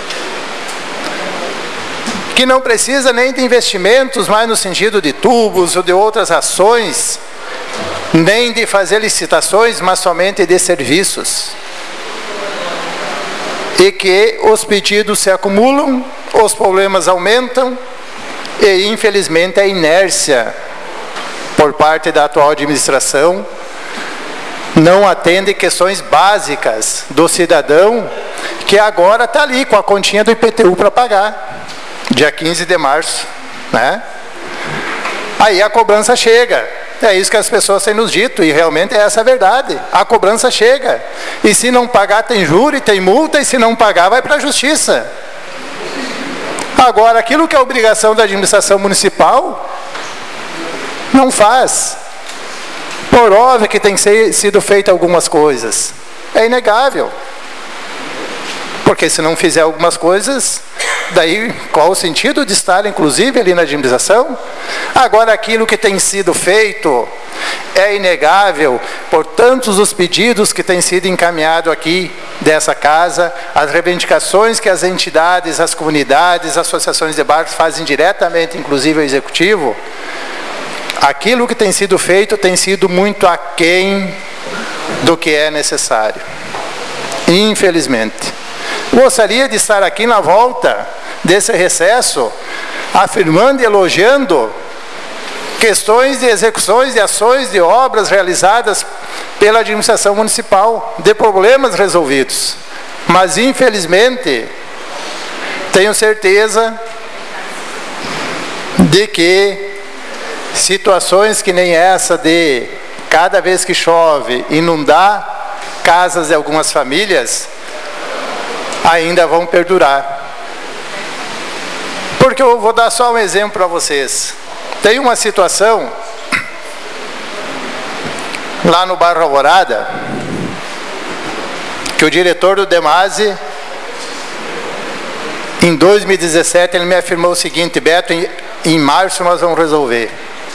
Que não precisa nem de investimentos, mais no sentido de tubos ou de outras ações, nem de fazer licitações, mas somente de serviços. E que os pedidos se acumulam, os problemas aumentam, e infelizmente a inércia por parte da atual administração não atende questões básicas do cidadão, que agora está ali com a continha do I P T U para pagar, dia quinze de março, né? Aí a cobrança chega. É isso que as pessoas têm nos dito, e realmente é essa a verdade. A cobrança chega. E se não pagar, tem júri, tem multa, e se não pagar, vai para a justiça. Agora, aquilo que é obrigação da administração municipal, não faz. Por óbvio que tem sido feito algumas coisas. É inegável. Porque se não fizer algumas coisas, daí qual o sentido de estar, inclusive, ali na administração? Agora, aquilo que tem sido feito é inegável por tantos os pedidos que têm sido encaminhados aqui dessa casa, as reivindicações que as entidades, as comunidades, as associações de bairros fazem diretamente, inclusive ao Executivo. Aquilo que tem sido feito tem sido muito aquém do que é necessário. Infelizmente. Gostaria de estar aqui na volta desse recesso, afirmando e elogiando questões de execuções de ações de obras realizadas pela administração municipal, de problemas resolvidos. Mas, infelizmente, tenho certeza de que situações que nem essa de, cada vez que chove, inundar casas de algumas famílias, ainda vão perdurar. Porque eu vou dar só um exemplo para vocês. Tem uma situação lá no bairro Alvorada, que o diretor do Demase, em dois mil e dezessete, ele me afirmou o seguinte: Beto, em, em março nós vamos resolver.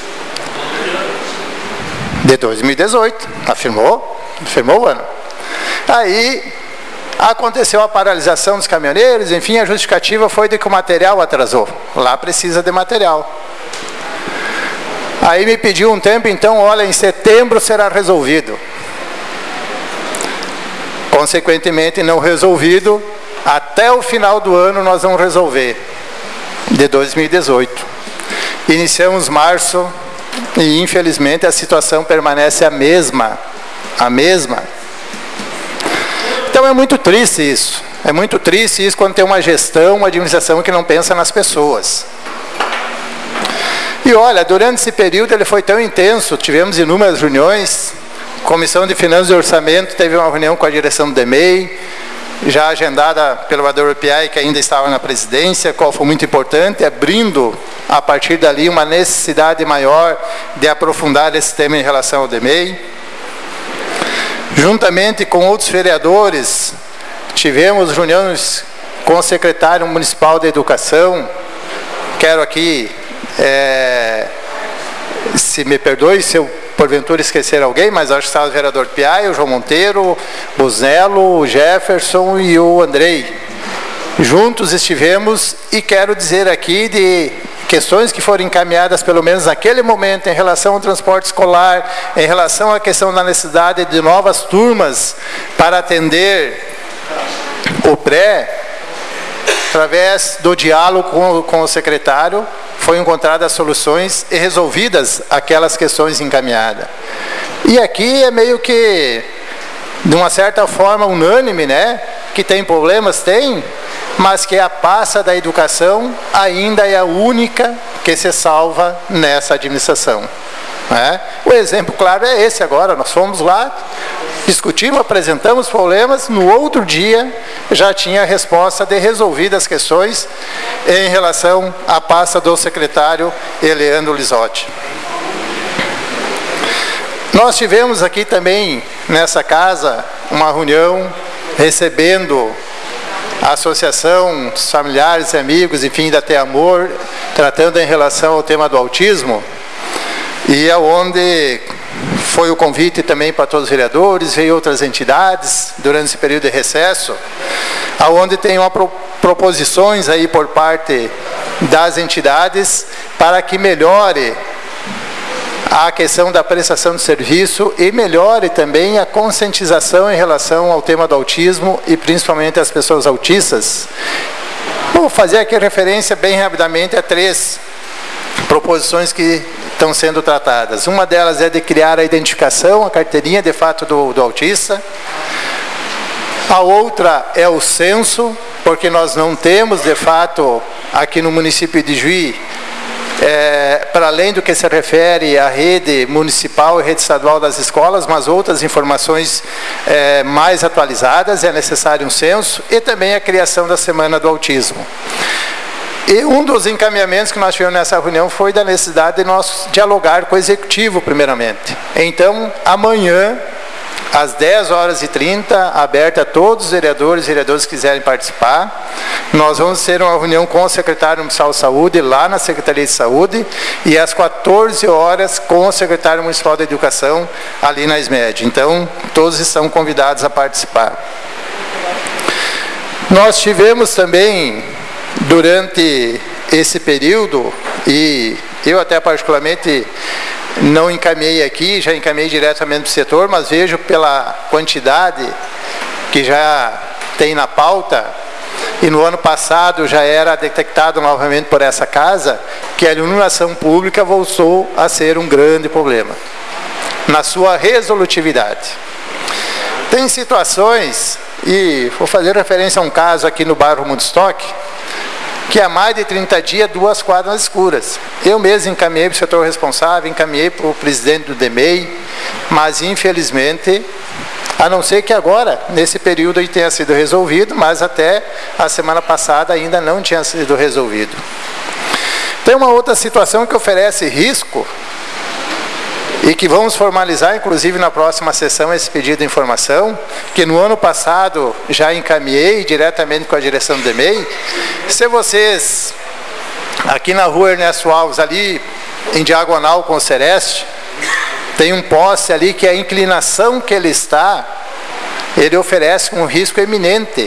De dois mil e dezoito, afirmou, afirmou o ano. Aí aconteceu a paralisação dos caminhoneiros, enfim, a justificativa foi de que o material atrasou. Lá precisa de material. Aí me pediu um tempo, então, olha, em setembro será resolvido. Consequentemente, não resolvido, até o final do ano nós vamos resolver, de dois mil e dezoito. Iniciamos março e, infelizmente, a situação permanece a mesma, a mesma. Então é muito triste isso, é muito triste isso quando tem uma gestão, uma administração que não pensa nas pessoas. E olha, durante esse período ele foi tão intenso, tivemos inúmeras reuniões, Comissão de Finanças e Orçamento teve uma reunião com a direção do D M E I, já agendada pelo vereador Piai, que ainda estava na presidência, qual foi muito importante, abrindo a partir dali uma necessidade maior de aprofundar esse tema em relação ao D M E I. Juntamente com outros vereadores, tivemos reuniões com o secretário municipal de Educação. Quero aqui, é, se me perdoe se eu porventura esquecer alguém, mas acho que estava o vereador Piai, o João Monteiro, o Busnello, o Jefferson e o Andrei. Juntos estivemos, e quero dizer aqui de, questões que foram encaminhadas, pelo menos naquele momento, em relação ao transporte escolar, em relação à questão da necessidade de novas turmas para atender o pré, através do diálogo com, com o secretário, foi encontradas soluções e resolvidas aquelas questões encaminhadas. E aqui é meio que, de uma certa forma, unânime, né? Que tem problemas, tem, mas que a pasta da educação ainda é a única que se salva nessa administração. Né? O exemplo claro é esse agora, nós fomos lá, discutimos, apresentamos problemas, no outro dia já tinha a resposta de resolvidas as questões em relação à pasta do secretário Eleandro Lisotti. Nós tivemos aqui também, nessa casa, uma reunião recebendo a associação dos familiares e amigos, enfim, da Ter Amor, tratando em relação ao tema do autismo, e é onde foi o convite também para todos os vereadores, veio outras entidades durante esse período de recesso, aonde tem uma pro, proposições aí por parte das entidades para que melhore a questão da prestação de serviço e melhore também a conscientização em relação ao tema do autismo e principalmente as pessoas autistas. Vou fazer aqui referência bem rapidamente a três proposições que estão sendo tratadas. Uma delas é de criar a identificação, a carteirinha de fato do, do autista. A outra é o censo, porque nós não temos de fato aqui no município de Juí, É, para além do que se refere à rede municipal e rede estadual das escolas, mas outras informações é, mais atualizadas, é necessário um censo e também a criação da Semana do Autismo. E um dos encaminhamentos que nós tivemos nessa reunião foi da necessidade de nós dialogar com o Executivo, primeiramente. Então, amanhã, às dez horas e trinta, aberta a todos os vereadores e vereadores que quiserem participar. Nós vamos ter uma reunião com o secretário municipal de saúde, lá na Secretaria de Saúde, e às quatorze horas com o secretário municipal de Educação, ali na SMED. Então, todos estão convidados a participar. Nós tivemos também, durante esse período, e eu até particularmente não encaminhei aqui, já encaminhei diretamente para o setor, mas vejo pela quantidade que já tem na pauta, e no ano passado já era detectado novamente por essa casa, que a iluminação pública voltou a ser um grande problema, na sua resolutividade. Tem situações, e vou fazer referência a um caso aqui no bairro Woodstock, que há mais de trinta dias, duas quadras escuras. Eu mesmo encaminhei para o setor responsável, encaminhei para o presidente do D M E I, mas infelizmente, a não ser que agora, nesse período aí tenha sido resolvido, mas até a semana passada ainda não tinha sido resolvido. Tem uma outra situação que oferece risco, e que vamos formalizar, inclusive, na próxima sessão, esse pedido de informação, que no ano passado já encaminhei diretamente com a direção do D M E I. Se vocês, aqui na rua Ernesto Alves, ali em diagonal com o Sereste, tem um poste ali que a inclinação que ele está, ele oferece um risco eminente.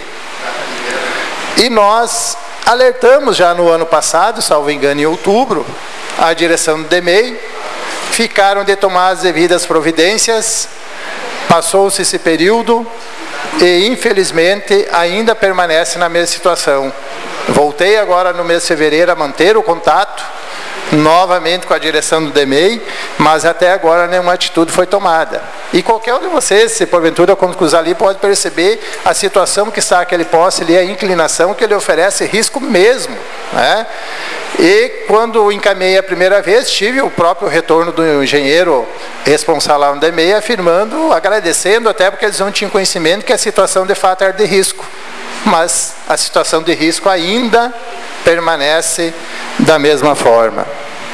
E nós alertamos já no ano passado, salvo engano em outubro, a direção do D M E I, ficaram de tomar as devidas providências, passou-se esse período e, infelizmente, ainda permanece na mesma situação. Voltei agora no mês de fevereiro a manter o contato, novamente com a direção do D M E I, mas até agora nenhuma atitude foi tomada. E qualquer um de vocês, se porventura quando cruzar ali, pode perceber a situação que está aquele poste ali, a inclinação que ele oferece risco mesmo, né? E quando encaminhei a primeira vez, tive o próprio retorno do engenheiro responsável lá no D M E I, afirmando, agradecendo, até porque eles não tinham conhecimento que a situação de fato era de risco. Mas a situação de risco ainda permanece da mesma forma.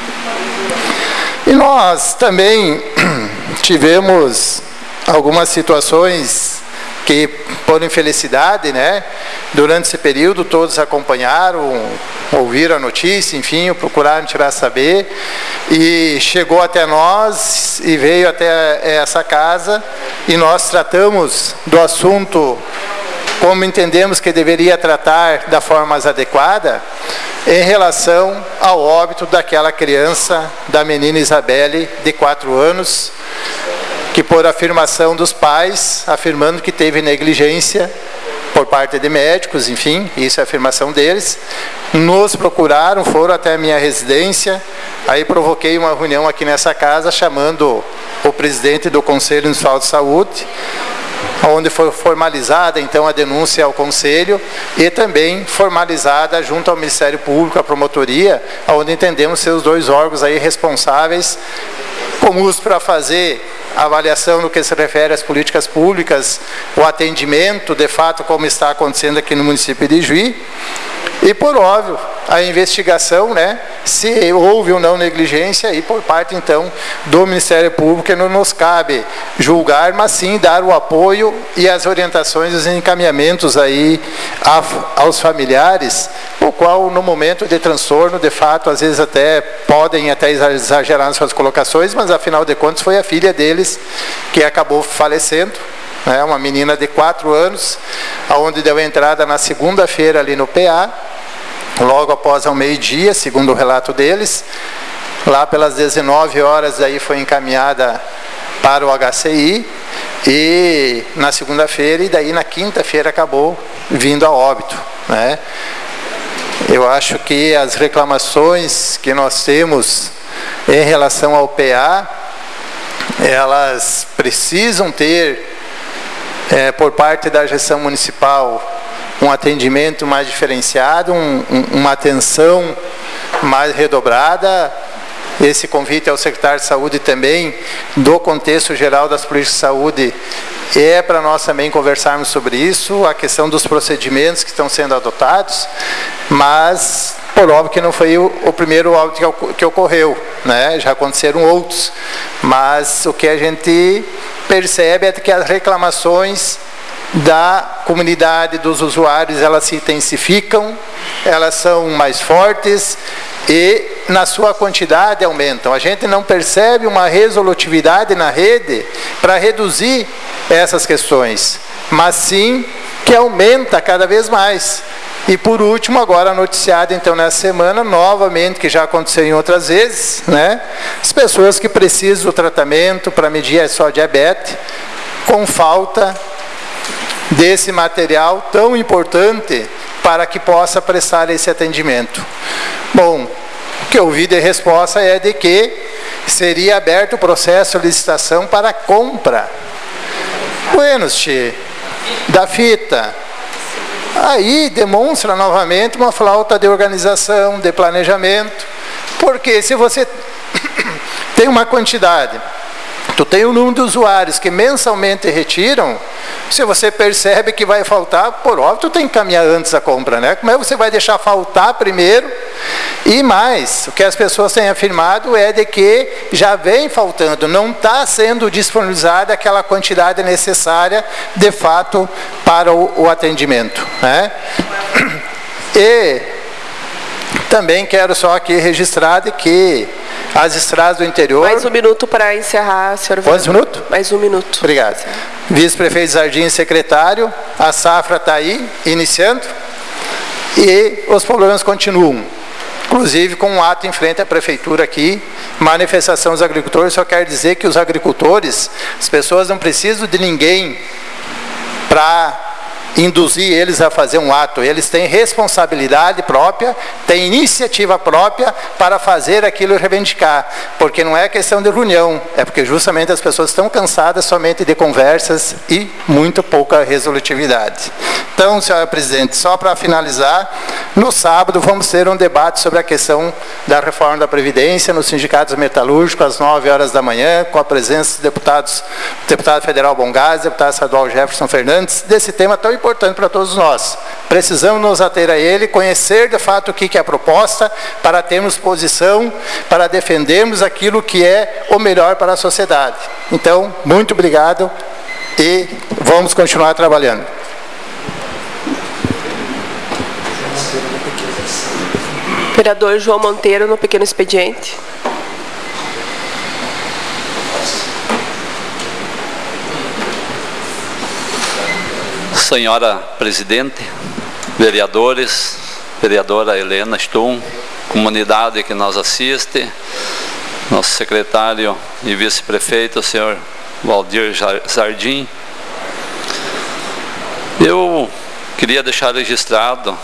E nós também tivemos algumas situações que, por infelicidade, né, durante esse período todos acompanharam, ouviram a notícia, enfim, procuraram tirar saber, e chegou até nós e veio até essa casa, e nós tratamos do assunto como entendemos que deveria tratar da forma mais adequada, em relação ao óbito daquela criança, da menina Isabelle, de quatro anos, que por afirmação dos pais, afirmando que teve negligência por parte de médicos, enfim, isso é a afirmação deles, nos procuraram, foram até a minha residência, aí provoquei uma reunião aqui nessa casa, chamando o presidente do Conselho Municipal de Saúde, onde foi formalizada então a denúncia ao Conselho e também formalizada junto ao Ministério Público, a promotoria, onde entendemos ser os dois órgãos aí responsáveis, comuns para fazer a avaliação no que se refere às políticas públicas, o atendimento, de fato, como está acontecendo aqui no município de Juí, e, por óbvio, a investigação, né, se houve ou não negligência, e por parte, então, do Ministério Público, que não nos cabe julgar, mas sim dar o apoio e as orientações, os encaminhamentos aí a, aos familiares, o qual, no momento de transtorno, de fato, às vezes até podem até exagerar nas suas colocações, mas, afinal de contas, foi a filha deles que acabou falecendo, né, uma menina de quatro anos, onde deu entrada na segunda-feira ali no P A, logo após ao meio-dia, segundo o relato deles. Lá pelas dezenove horas aí foi encaminhada para o H C I, e na segunda-feira, e daí na quinta-feira acabou vindo a óbito, né? Eu acho que as reclamações que nós temos em relação ao P A, elas precisam ter, é, por parte da gestão municipal, um atendimento mais diferenciado, um, um, uma atenção mais redobrada. Esse convite ao secretário de Saúde também, do contexto geral das políticas de saúde, é para nós também conversarmos sobre isso, a questão dos procedimentos que estão sendo adotados, mas, por óbvio que não foi o, o primeiro óbito que, que ocorreu, né? Já aconteceram outros, mas o que a gente percebe é que as reclamações da comunidade, dos usuários, elas se intensificam, elas são mais fortes e na sua quantidade aumentam. A gente não percebe uma resolutividade na rede para reduzir essas questões, mas sim que aumenta cada vez mais. E por último, agora noticiado então nessa semana, novamente, que já aconteceu em outras vezes, né? As pessoas que precisam do tratamento para medir a sua diabetes, com falta desse material tão importante para que possa prestar esse atendimento. Bom, o que eu ouvi de resposta é de que seria aberto o processo de licitação para compra. Buenos, tchê, da fita. Aí demonstra novamente uma falta de organização, de planejamento, porque se você tem uma quantidade, tu tem um número de usuários que mensalmente retiram, se você percebe que vai faltar, por óbvio, tu tem que caminhar antes a compra, né? Como é que você vai deixar faltar primeiro? E mais, o que as pessoas têm afirmado é de que já vem faltando, não está sendo disponibilizada aquela quantidade necessária, de fato, para o, o atendimento, né? E também quero só aqui registrar de que as estradas do interior... Mais um minuto para encerrar, senhor. Mais um minuto? Mais um minuto. Obrigado. Vice-prefeito Jardim, secretário, a safra está aí, iniciando, e os problemas continuam. Inclusive com um ato em frente à prefeitura aqui, manifestação dos agricultores, só quer dizer que os agricultores, as pessoas não precisam de ninguém para induzir eles a fazer um ato. Eles têm responsabilidade própria, têm iniciativa própria para fazer aquilo e reivindicar, porque não é questão de reunião, é porque justamente as pessoas estão cansadas somente de conversas e muito pouca resolutividade. Então, senhora presidente, só para finalizar, no sábado vamos ter um debate sobre a questão da reforma da Previdência nos sindicatos metalúrgicos, às nove horas da manhã, com a presença dos deputados, deputado federal Bongás, deputado estadual Jefferson Fernandes, desse tema tão importante para todos nós. Precisamos nos ater a ele, conhecer de fato o que é a proposta, para termos posição, para defendermos aquilo que é o melhor para a sociedade. Então, muito obrigado e vamos continuar trabalhando. Vereador João Monteiro, no pequeno expediente. Senhora presidente, vereadores, vereadora Helena Stum, comunidade que nos assiste, nosso secretário e vice-prefeito, o senhor Valdir Zardim. Eu queria deixar registrado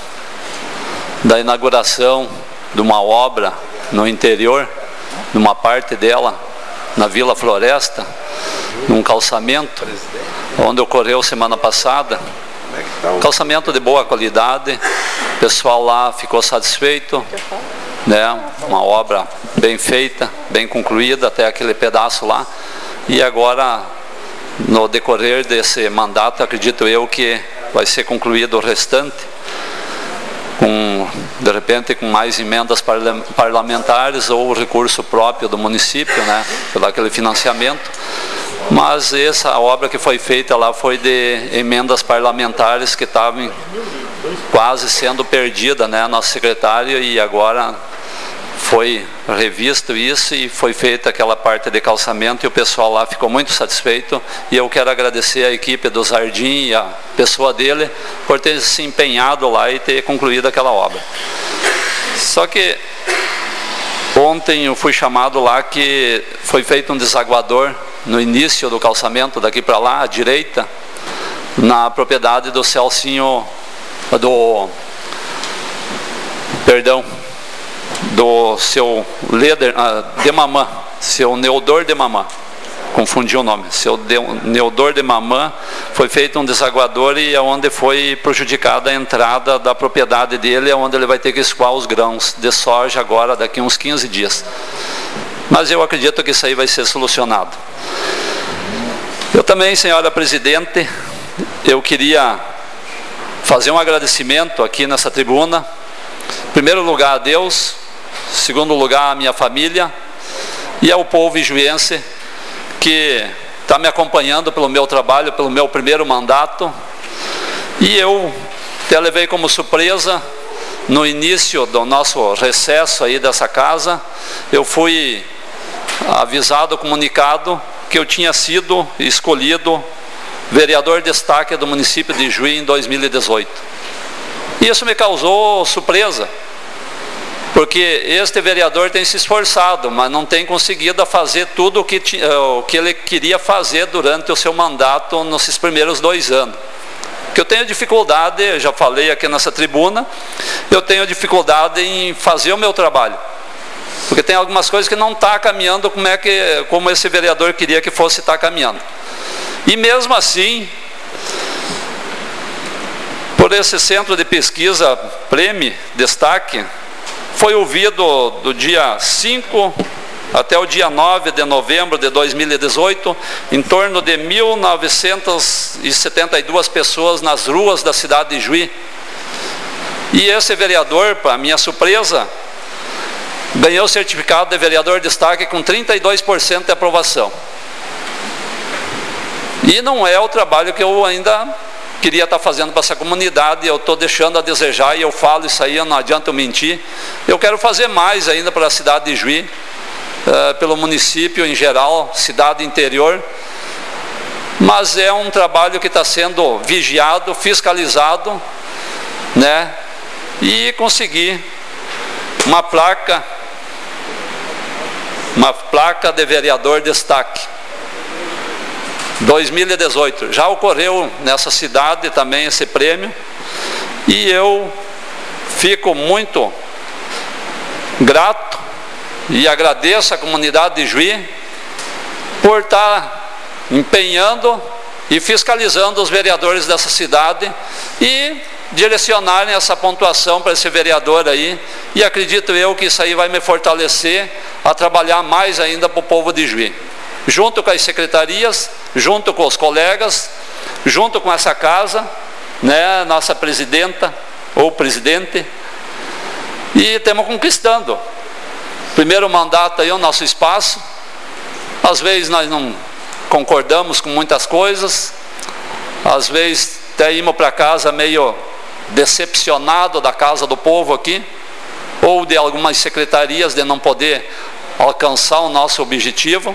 da inauguração de uma obra no interior, numa parte dela, na Vila Floresta, num calçamento, onde ocorreu semana passada, calçamento de boa qualidade, o pessoal lá ficou satisfeito, né? Uma obra bem feita, bem concluída, até aquele pedaço lá, e agora, no decorrer desse mandato, acredito eu que vai ser concluído o restante, com, de repente, com mais emendas parlamentares ou recurso próprio do município, né, pelo aquele financiamento. Mas essa obra que foi feita lá foi de emendas parlamentares que estavam quase sendo perdida, né, nosso secretário, e agora foi revisto isso e foi feita aquela parte de calçamento, e o pessoal lá ficou muito satisfeito, e eu quero agradecer a equipe do Zardim e a pessoa dele por ter se empenhado lá e ter concluído aquela obra. Só que ontem eu fui chamado lá que foi feito um desaguador no início do calçamento, daqui para lá, à direita, na propriedade do Celcinho, do, perdão, do seu Leder, uh, de Mamã, seu Neodor de Mamã, confundi o nome, seu de, Neodor de Mamã, foi feito um desaguador e é onde foi prejudicada a entrada da propriedade dele, é onde ele vai ter que escoar os grãos de soja agora, daqui uns quinze dias. Mas eu acredito que isso aí vai ser solucionado. Eu também, senhora presidente, eu queria fazer um agradecimento aqui nessa tribuna, em primeiro lugar a Deus, em segundo lugar a minha família e ao povo ijuense que está me acompanhando pelo meu trabalho, pelo meu primeiro mandato. E eu até levei como surpresa, no início do nosso recesso aí dessa casa, eu fui avisado, comunicado, que eu tinha sido escolhido vereador destaque do município de Ijuí em dois mil e dezoito. Isso me causou surpresa, porque este vereador tem se esforçado, mas não tem conseguido fazer tudo o que, o que ele queria fazer durante o seu mandato nesses primeiros dois anos. Que eu tenho dificuldade, já falei aqui nessa tribuna, eu tenho dificuldade em fazer o meu trabalho, porque tem algumas coisas que não está caminhando como, é que, como esse vereador queria que fosse estar caminhando. E mesmo assim, por esse centro de pesquisa Prêmio Destaque, foi ouvido do dia cinco até o dia nove de novembro de dois mil e dezoito, em torno de mil novecentas e setenta e duas pessoas nas ruas da cidade de Ijuí. E esse vereador, para minha surpresa, ganhou o certificado de vereador destaque com trinta e dois por cento de aprovação. E não é o trabalho que eu ainda queria estar fazendo para essa comunidade, eu estou deixando a desejar, e eu falo isso aí, não adianta eu mentir. Eu quero fazer mais ainda para a cidade de Ijuí, uh, pelo município em geral, cidade interior, mas é um trabalho que está sendo vigiado, fiscalizado, né? E conseguir uma placa, uma placa de vereador destaque. dois mil e dezoito, já ocorreu nessa cidade também esse prêmio, e eu fico muito grato e agradeço a comunidade de Ijuí por estar empenhando e fiscalizando os vereadores dessa cidade e direcionarem essa pontuação para esse vereador aí, e acredito eu que isso aí vai me fortalecer a trabalhar mais ainda para o povo de Ijuí, junto com as secretarias, junto com os colegas, junto com essa casa, né, nossa presidenta ou presidente, e estamos conquistando. Primeiro mandato aí, o nosso espaço. Às vezes nós não concordamos com muitas coisas, às vezes até irmos para casa meio decepcionado da casa do povo aqui, ou de algumas secretarias de não poder alcançar o nosso objetivo.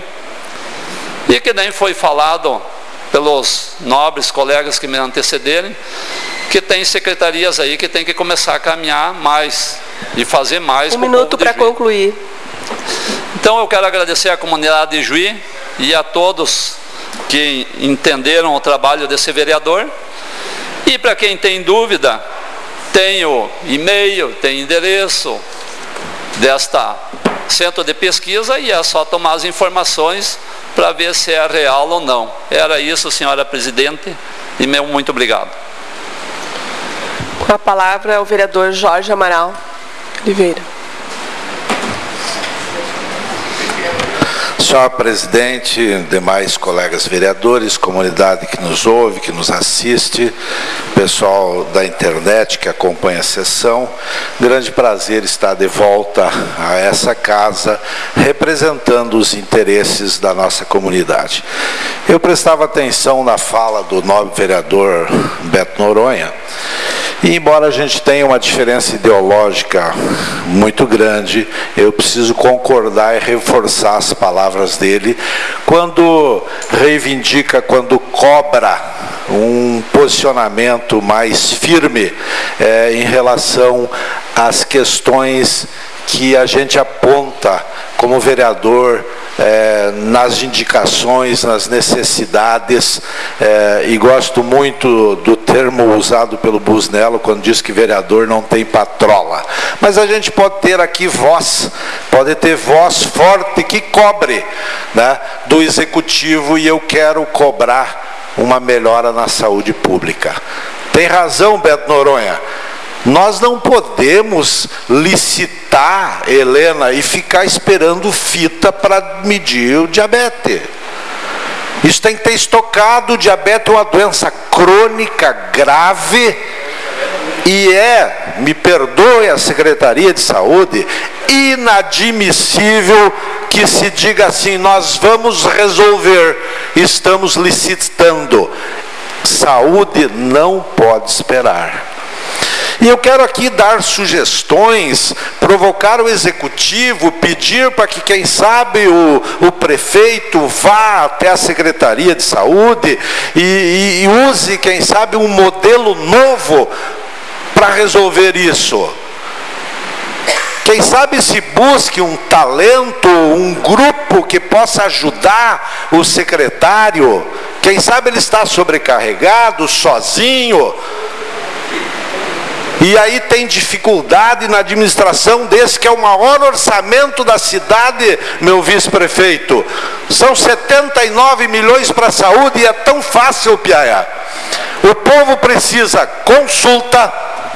E que nem foi falado pelos nobres colegas que me antecederem, que tem secretarias aí que tem que começar a caminhar mais e fazer mais. Um minuto para concluir. Então eu quero agradecer à comunidade de Juí e a todos que entenderam o trabalho desse vereador. E para quem tem dúvida, tem o e-mail, tem endereço desta centro de pesquisa e é só tomar as informações para ver se é real ou não. Era isso, senhora presidente, e meu muito obrigado. Com a palavra o vereador Jorge Amaral Oliveira. Senhor presidente, demais colegas vereadores, comunidade que nos ouve, que nos assiste, pessoal da internet que acompanha a sessão, grande prazer estar de volta a essa casa, representando os interesses da nossa comunidade. Eu prestava atenção na fala do nobre vereador Beto Noronha, e embora a gente tenha uma diferença ideológica muito grande, eu preciso concordar e reforçar as palavras dele, quando reivindica, quando cobra um posicionamento mais firme é, em relação às questões que a gente aponta como vereador é, nas indicações, nas necessidades, é, e gosto muito do termo usado pelo Busnello quando diz que vereador não tem patrola. Mas a gente pode ter aqui voz, pode ter voz forte que cobre, né, do executivo, e eu quero cobrar uma melhora na saúde pública. Tem razão, Beto Noronha. Nós não podemos licitar, Helena, e ficar esperando fita para medir o diabetes. Isso tem que ter estocado. O diabetes é uma doença crônica, grave, e é, me perdoe a Secretaria de Saúde, inadmissível que se diga assim, nós vamos resolver, estamos licitando. Saúde não pode esperar. E eu quero aqui dar sugestões, provocar o executivo, pedir para que, quem sabe, o, o prefeito vá até a Secretaria de Saúde e, e, e use, quem sabe, um modelo novo para resolver isso. Quem sabe se busque um talento, um grupo que possa ajudar o secretário. Quem sabe ele está sobrecarregado, sozinho, e aí tem dificuldade na administração desse que é o maior orçamento da cidade, meu vice-prefeito. São setenta e nove milhões para a saúde e é tão fácil, Piaia. O povo precisa consulta,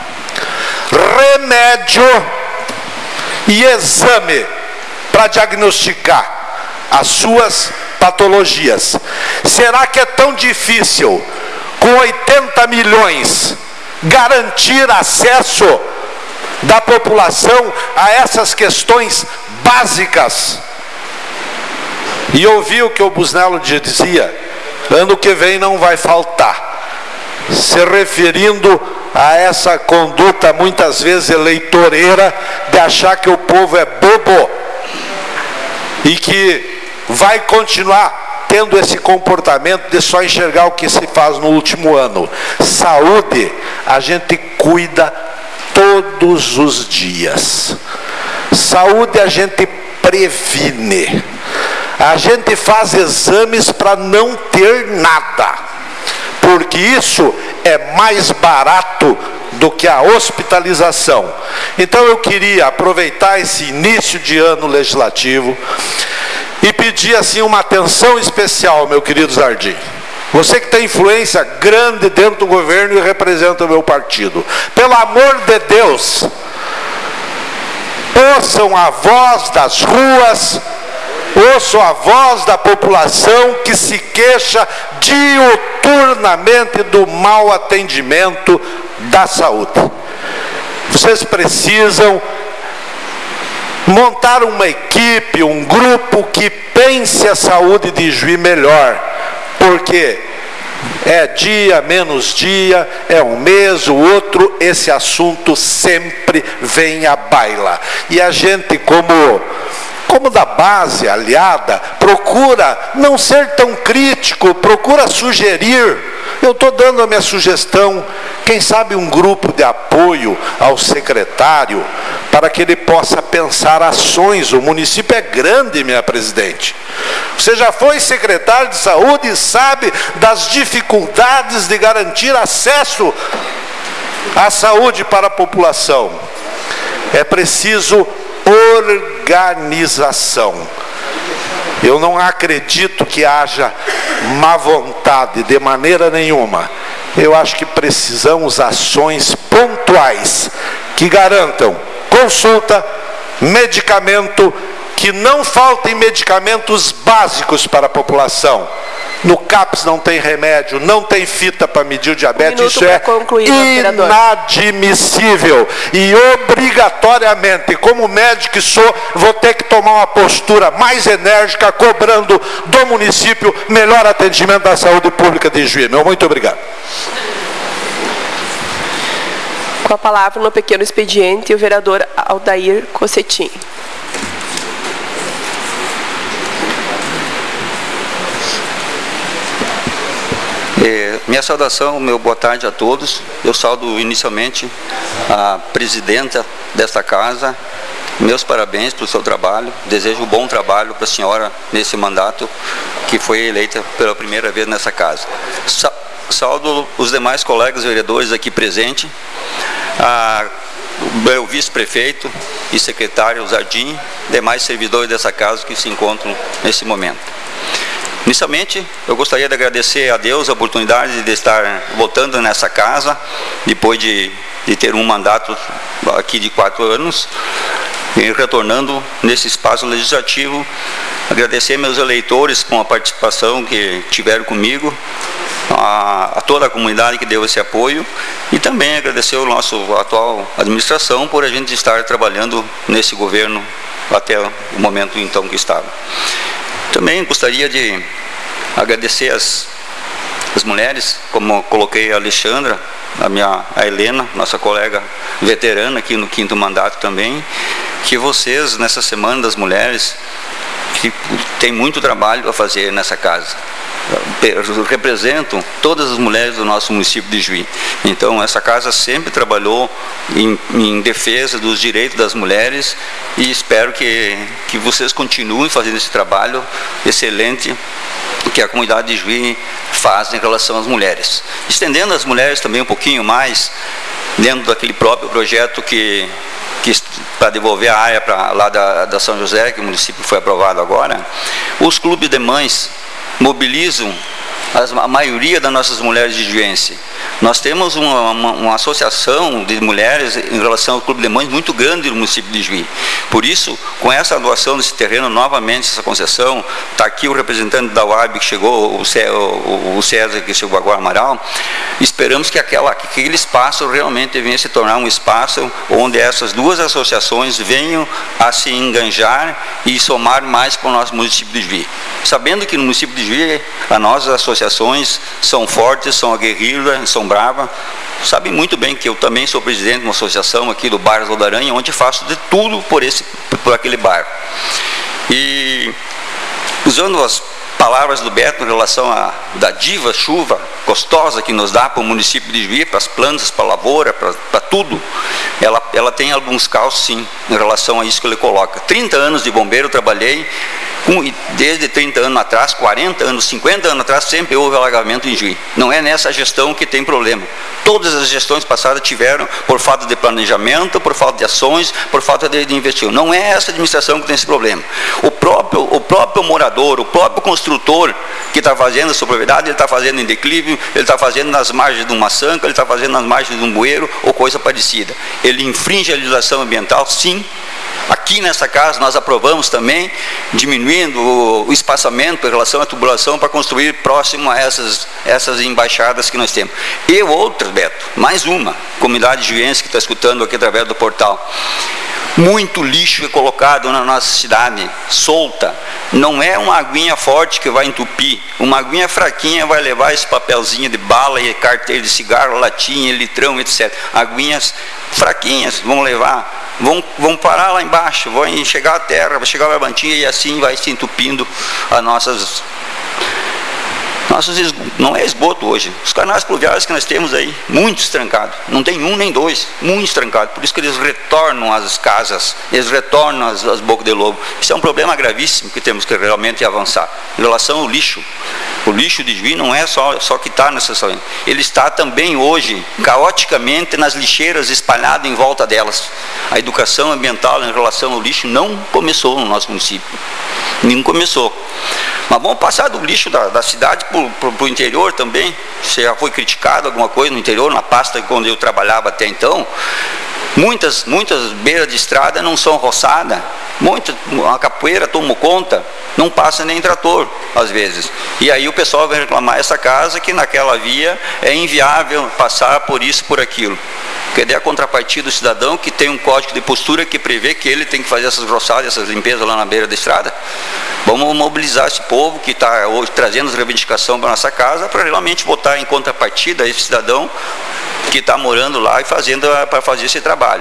remédio e exame para diagnosticar as suas patologias. Será que é tão difícil, com oitenta milhões, garantir acesso da população a essas questões básicas? E ouvi o que o Busnello dizia, ano que vem não vai faltar, se referindo a essa conduta muitas vezes eleitoreira de achar que o povo é bobo e que vai continuar tendo esse comportamento de só enxergar o que se faz no último ano. Saúde, a gente cuida todos os dias. Saúde a gente previne. A gente faz exames para não ter nada, porque isso é mais barato do que a hospitalização. Então eu queria aproveitar esse início de ano legislativo e pedir assim uma atenção especial, meu querido Zardim. Você que tem influência grande dentro do governo e representa o meu partido, pelo amor de Deus, ouçam a voz das ruas, ouçam a voz da população que se queixa diuturnamente do mau atendimento da saúde. Vocês precisam montar uma equipe, um grupo que pense a saúde de Juí melhor, porque é dia menos dia, é um mês, o outro, esse assunto sempre vem à baila. E a gente, como, como da base aliada, procura não ser tão crítico, procura sugerir, Eu estou dando a minha sugestão, quem sabe um grupo de apoio ao secretário, para que ele possa pensar ações. O município é grande, minha presidente. Você já foi secretário de saúde e sabe das dificuldades de garantir acesso à saúde para a população. É preciso organização. Eu não acredito que haja má vontade de maneira nenhuma. Eu acho que precisamos ações pontuais que garantam consulta, medicamento, que não faltem medicamentos básicos para a população. No CAPS não tem remédio, não tem fita para medir o diabetes, Um isso é concluir, inadmissível. E obrigatoriamente, como médico que sou, vou ter que tomar uma postura mais enérgica, cobrando do município melhor atendimento da saúde pública de Juí. Meu muito obrigado. Com a palavra no pequeno expediente, o vereador Aldair Cossetin. É, minha saudação, meu boa tarde a todos. Eu saudo inicialmente a presidenta desta casa. Meus parabéns pelo seu trabalho. Desejo um bom trabalho para a senhora nesse mandato que foi eleita pela primeira vez nessa casa. Sa Saudo os demais colegas vereadores aqui presentes, a, o meu vice-prefeito e secretário Zardim, demais servidores dessa casa que se encontram nesse momento. Inicialmente, eu gostaria de agradecer a Deus a oportunidade de estar voltando nessa casa, depois de, de ter um mandato aqui de quatro anos, e retornando nesse espaço legislativo. Agradecer meus eleitores com a participação que tiveram comigo, a, a toda a comunidade que deu esse apoio, e também agradecer ao nosso atual administração por a gente estar trabalhando nesse governo até o momento então que estava. Também gostaria de agradecer as, as mulheres, como coloquei a Alexandra, a, minha, a Helena, nossa colega veterana aqui no quinto mandato também, que vocês, nessa Semana das Mulheres, que tem muito trabalho a fazer nessa casa, representam todas as mulheres do nosso município de Juí. Então essa casa sempre trabalhou em, em defesa dos direitos das mulheres, e espero que, que vocês continuem fazendo esse trabalho excelente que a comunidade de Juí faz em relação às mulheres. Estendendo as mulheres também um pouquinho mais, dentro daquele próprio projeto que, que para devolver a área para lá da, da São José, que o município foi aprovado agora, os clubes de mães mobilizam as, a maioria das nossas mulheres de juiense. Nós temos uma, uma, uma associação de mulheres em relação ao clube de mães muito grande no município de Juí. Por isso, com essa doação desse terreno, novamente essa concessão, está aqui o representante da U A B que chegou, o, Cé, o, o César que chegou agora, Amaral. Esperamos que, aquela, que aquele espaço realmente venha se tornar um espaço onde essas duas associações venham a se enganjar e somar mais para o nosso município de Juí. Sabendo que no município de Juí, as nossas associações são fortes, são aguerridas, são bravas. Sabem muito bem que eu também sou presidente de uma associação aqui do bairro da Aranha, onde faço de tudo por, esse, por aquele bairro. E usando as palavras do Beto em relação à da diva chuva gostosa que nos dá para o município de Juí, para as plantas, para a lavoura, para, para tudo, ela, ela tem alguns caos sim, em relação a isso que ele coloca. trinta anos de bombeiro eu trabalhei, com, desde trinta anos atrás, quarenta anos, cinquenta anos atrás, sempre houve alagamento em Juí. Não é nessa gestão que tem problema. Todas as gestões passadas tiveram por falta de planejamento, por falta de ações, por falta de, de investimento. Não é essa administração que tem esse problema. O próprio, o próprio morador, o próprio construtor que está fazendo a sua propriedade, ele está fazendo em declive, ele está fazendo nas margens de uma sanca, ele está fazendo nas margens de um bueiro ou coisa parecida. Ele infringe a legislação ambiental, sim. Aqui nessa casa nós aprovamos também, diminuindo o espaçamento em relação à tubulação para construir próximo a essas, essas embaixadas que nós temos. E outras, Beto, mais uma, comunidade juiense que está escutando aqui através do portal. Muito lixo é colocado na nossa cidade, solta. Não é uma aguinha forte que vai entupir. Uma aguinha fraquinha vai levar esse papelzinho de bala e carteira de cigarro, latinha, litrão, etcétera. Aguinhas fraquinhas vão levar, vão, vão parar lá embaixo, vão chegar à terra, vai chegar a barbantinha e assim vai se entupindo as nossas Nossos es... não é esgoto hoje. Os canais pluviais que nós temos aí, muitos trancados. Não tem um nem dois, muitos trancados. Por isso que eles retornam às casas, eles retornam às, às bocas de lobo. Isso é um problema gravíssimo que temos que realmente avançar. Em relação ao lixo, o lixo de Juí não é só, só que está nessa saúde. Ele está também hoje, caoticamente, nas lixeiras espalhadas em volta delas. A educação ambiental em relação ao lixo não começou no nosso município. Não começou. Mas vamos passar do lixo da, da cidade para o interior também. Você já foi criticado alguma coisa no interior, na pasta quando eu trabalhava até então. Muitas, muitas beiras de estrada não são roçadas. Muita, a capoeira tomou conta, não passa nem trator, às vezes. E aí o pessoal vai reclamar essa casa que naquela via é inviável passar por isso, por aquilo. Cadê a contrapartida do cidadão que tem um código de postura que prevê que ele tem que fazer essas roçadas, essas limpezas lá na beira da estrada? Vamos mobilizar esse povo que está hoje trazendo as reivindicações para a nossa casa para realmente botar em contrapartida esse cidadão que está morando lá e fazendo para fazer esse trabalho.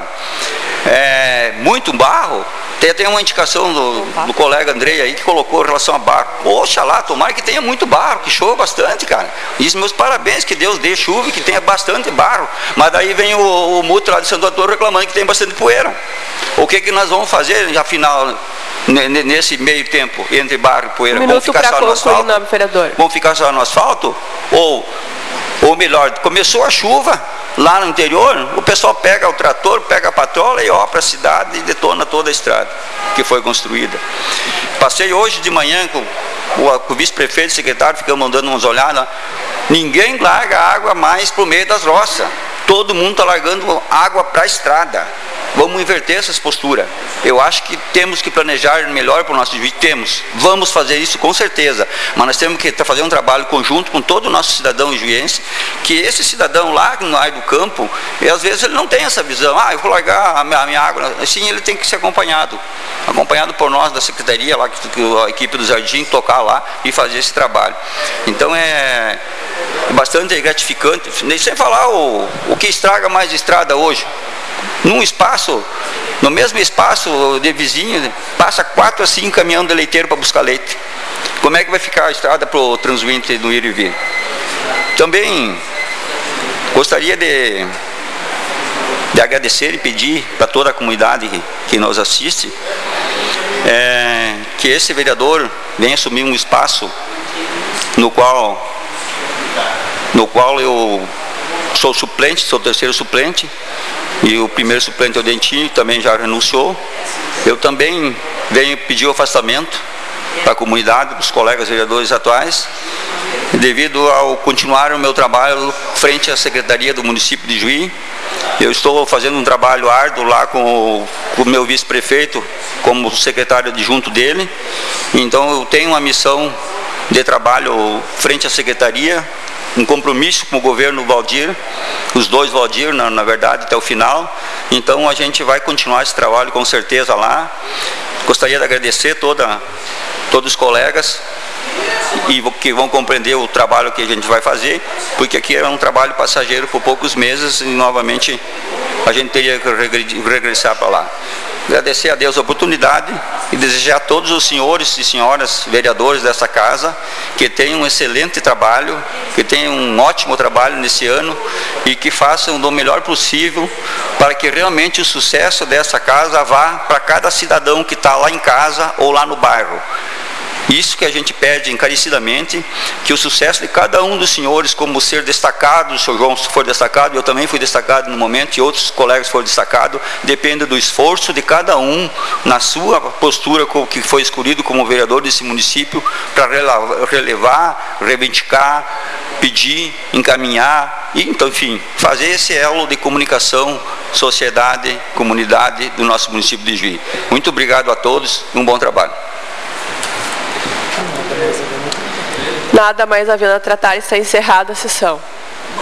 É, muito barro. Tem até uma indicação do, do colega Andrei aí que colocou em relação a barro. Poxa lá, tomara que tenha muito barro, que chova bastante, cara. Isso, meus parabéns, que Deus dê chuva e que tenha bastante barro. Mas daí vem o, o mútuo lá de Santo Antônio reclamando que tem bastante poeira. O que que nós vamos fazer, afinal, nesse meio tempo, entre barro e poeira? Um vamos ficar só no asfalto? Nome, vereador. Vamos ficar só no asfalto? Ou, ou melhor, começou a chuva lá no interior, o pessoal pega o trator, pega a patrola e ó para a cidade e detona toda a estrada que foi construída. Passei hoje de manhã com o, com o vice-prefeito e secretário, ficamos mandando uns olhadas. Ninguém larga água mais para o meio das roças. Todo mundo está largando água para a estrada. Vamos inverter essas posturas. Eu acho que temos que planejar melhor para o nosso juiz. Temos. Vamos fazer isso com certeza. Mas nós temos que fazer um trabalho conjunto com todo o nosso cidadão juiense, que esse cidadão lá no ar do campo, e às vezes ele não tem essa visão. Ah, eu vou largar a minha, a minha água. Assim, ele tem que ser acompanhado. Acompanhado por nós da secretaria, lá, que a equipe do Jardim, tocar lá e fazer esse trabalho. Então é bastante gratificante. Sem falar o, o que estraga mais a estrada hoje. Num espaço, no mesmo espaço de vizinho, passa quatro a cinco caminhões de leiteiro para buscar leite. Como é que vai ficar a estrada para o transuinte do ir e vir? Também gostaria de, de agradecer e pedir para toda a comunidade que, que nos assiste, é, que esse vereador venha assumir um espaço no qual, no qual eu sou suplente, sou o terceiro suplente, e o primeiro suplente é o Dentinho, também já renunciou. Eu também venho pedir o afastamento para a comunidade, para os colegas vereadores atuais, devido ao continuar o meu trabalho frente à Secretaria do município de Juí. Eu estou fazendo um trabalho árduo lá com o, com o meu vice-prefeito, como secretário adjunto dele. Então eu tenho uma missão de trabalho frente à Secretaria, um compromisso com o governo Valdir, os dois Valdir, na, na verdade, até o final. Então a gente vai continuar esse trabalho com certeza lá. Gostaria de agradecer toda, todos os colegas e que vão compreender o trabalho que a gente vai fazer, porque aqui é um trabalho passageiro por poucos meses e novamente a gente teria que regressar para lá. Agradecer a Deus a oportunidade e desejar a todos os senhores e senhoras vereadores dessa casa que tenham um excelente trabalho, que tenham um ótimo trabalho nesse ano e que façam do melhor possível para que realmente o sucesso dessa casa vá para cada cidadão que está lá em casa ou lá no bairro. Isso que a gente pede encarecidamente, que o sucesso de cada um dos senhores, como ser destacado, o senhor João for destacado, eu também fui destacado no momento, e outros colegas foram destacados, depende do esforço de cada um, na sua postura que foi escolhido como vereador desse município, para relevar, reivindicar, pedir, encaminhar, e, então, enfim, fazer esse elo de comunicação, sociedade, comunidade do nosso município de Juí. Muito obrigado a todos e um bom trabalho. Nada mais havendo a tratar, está encerrada a sessão.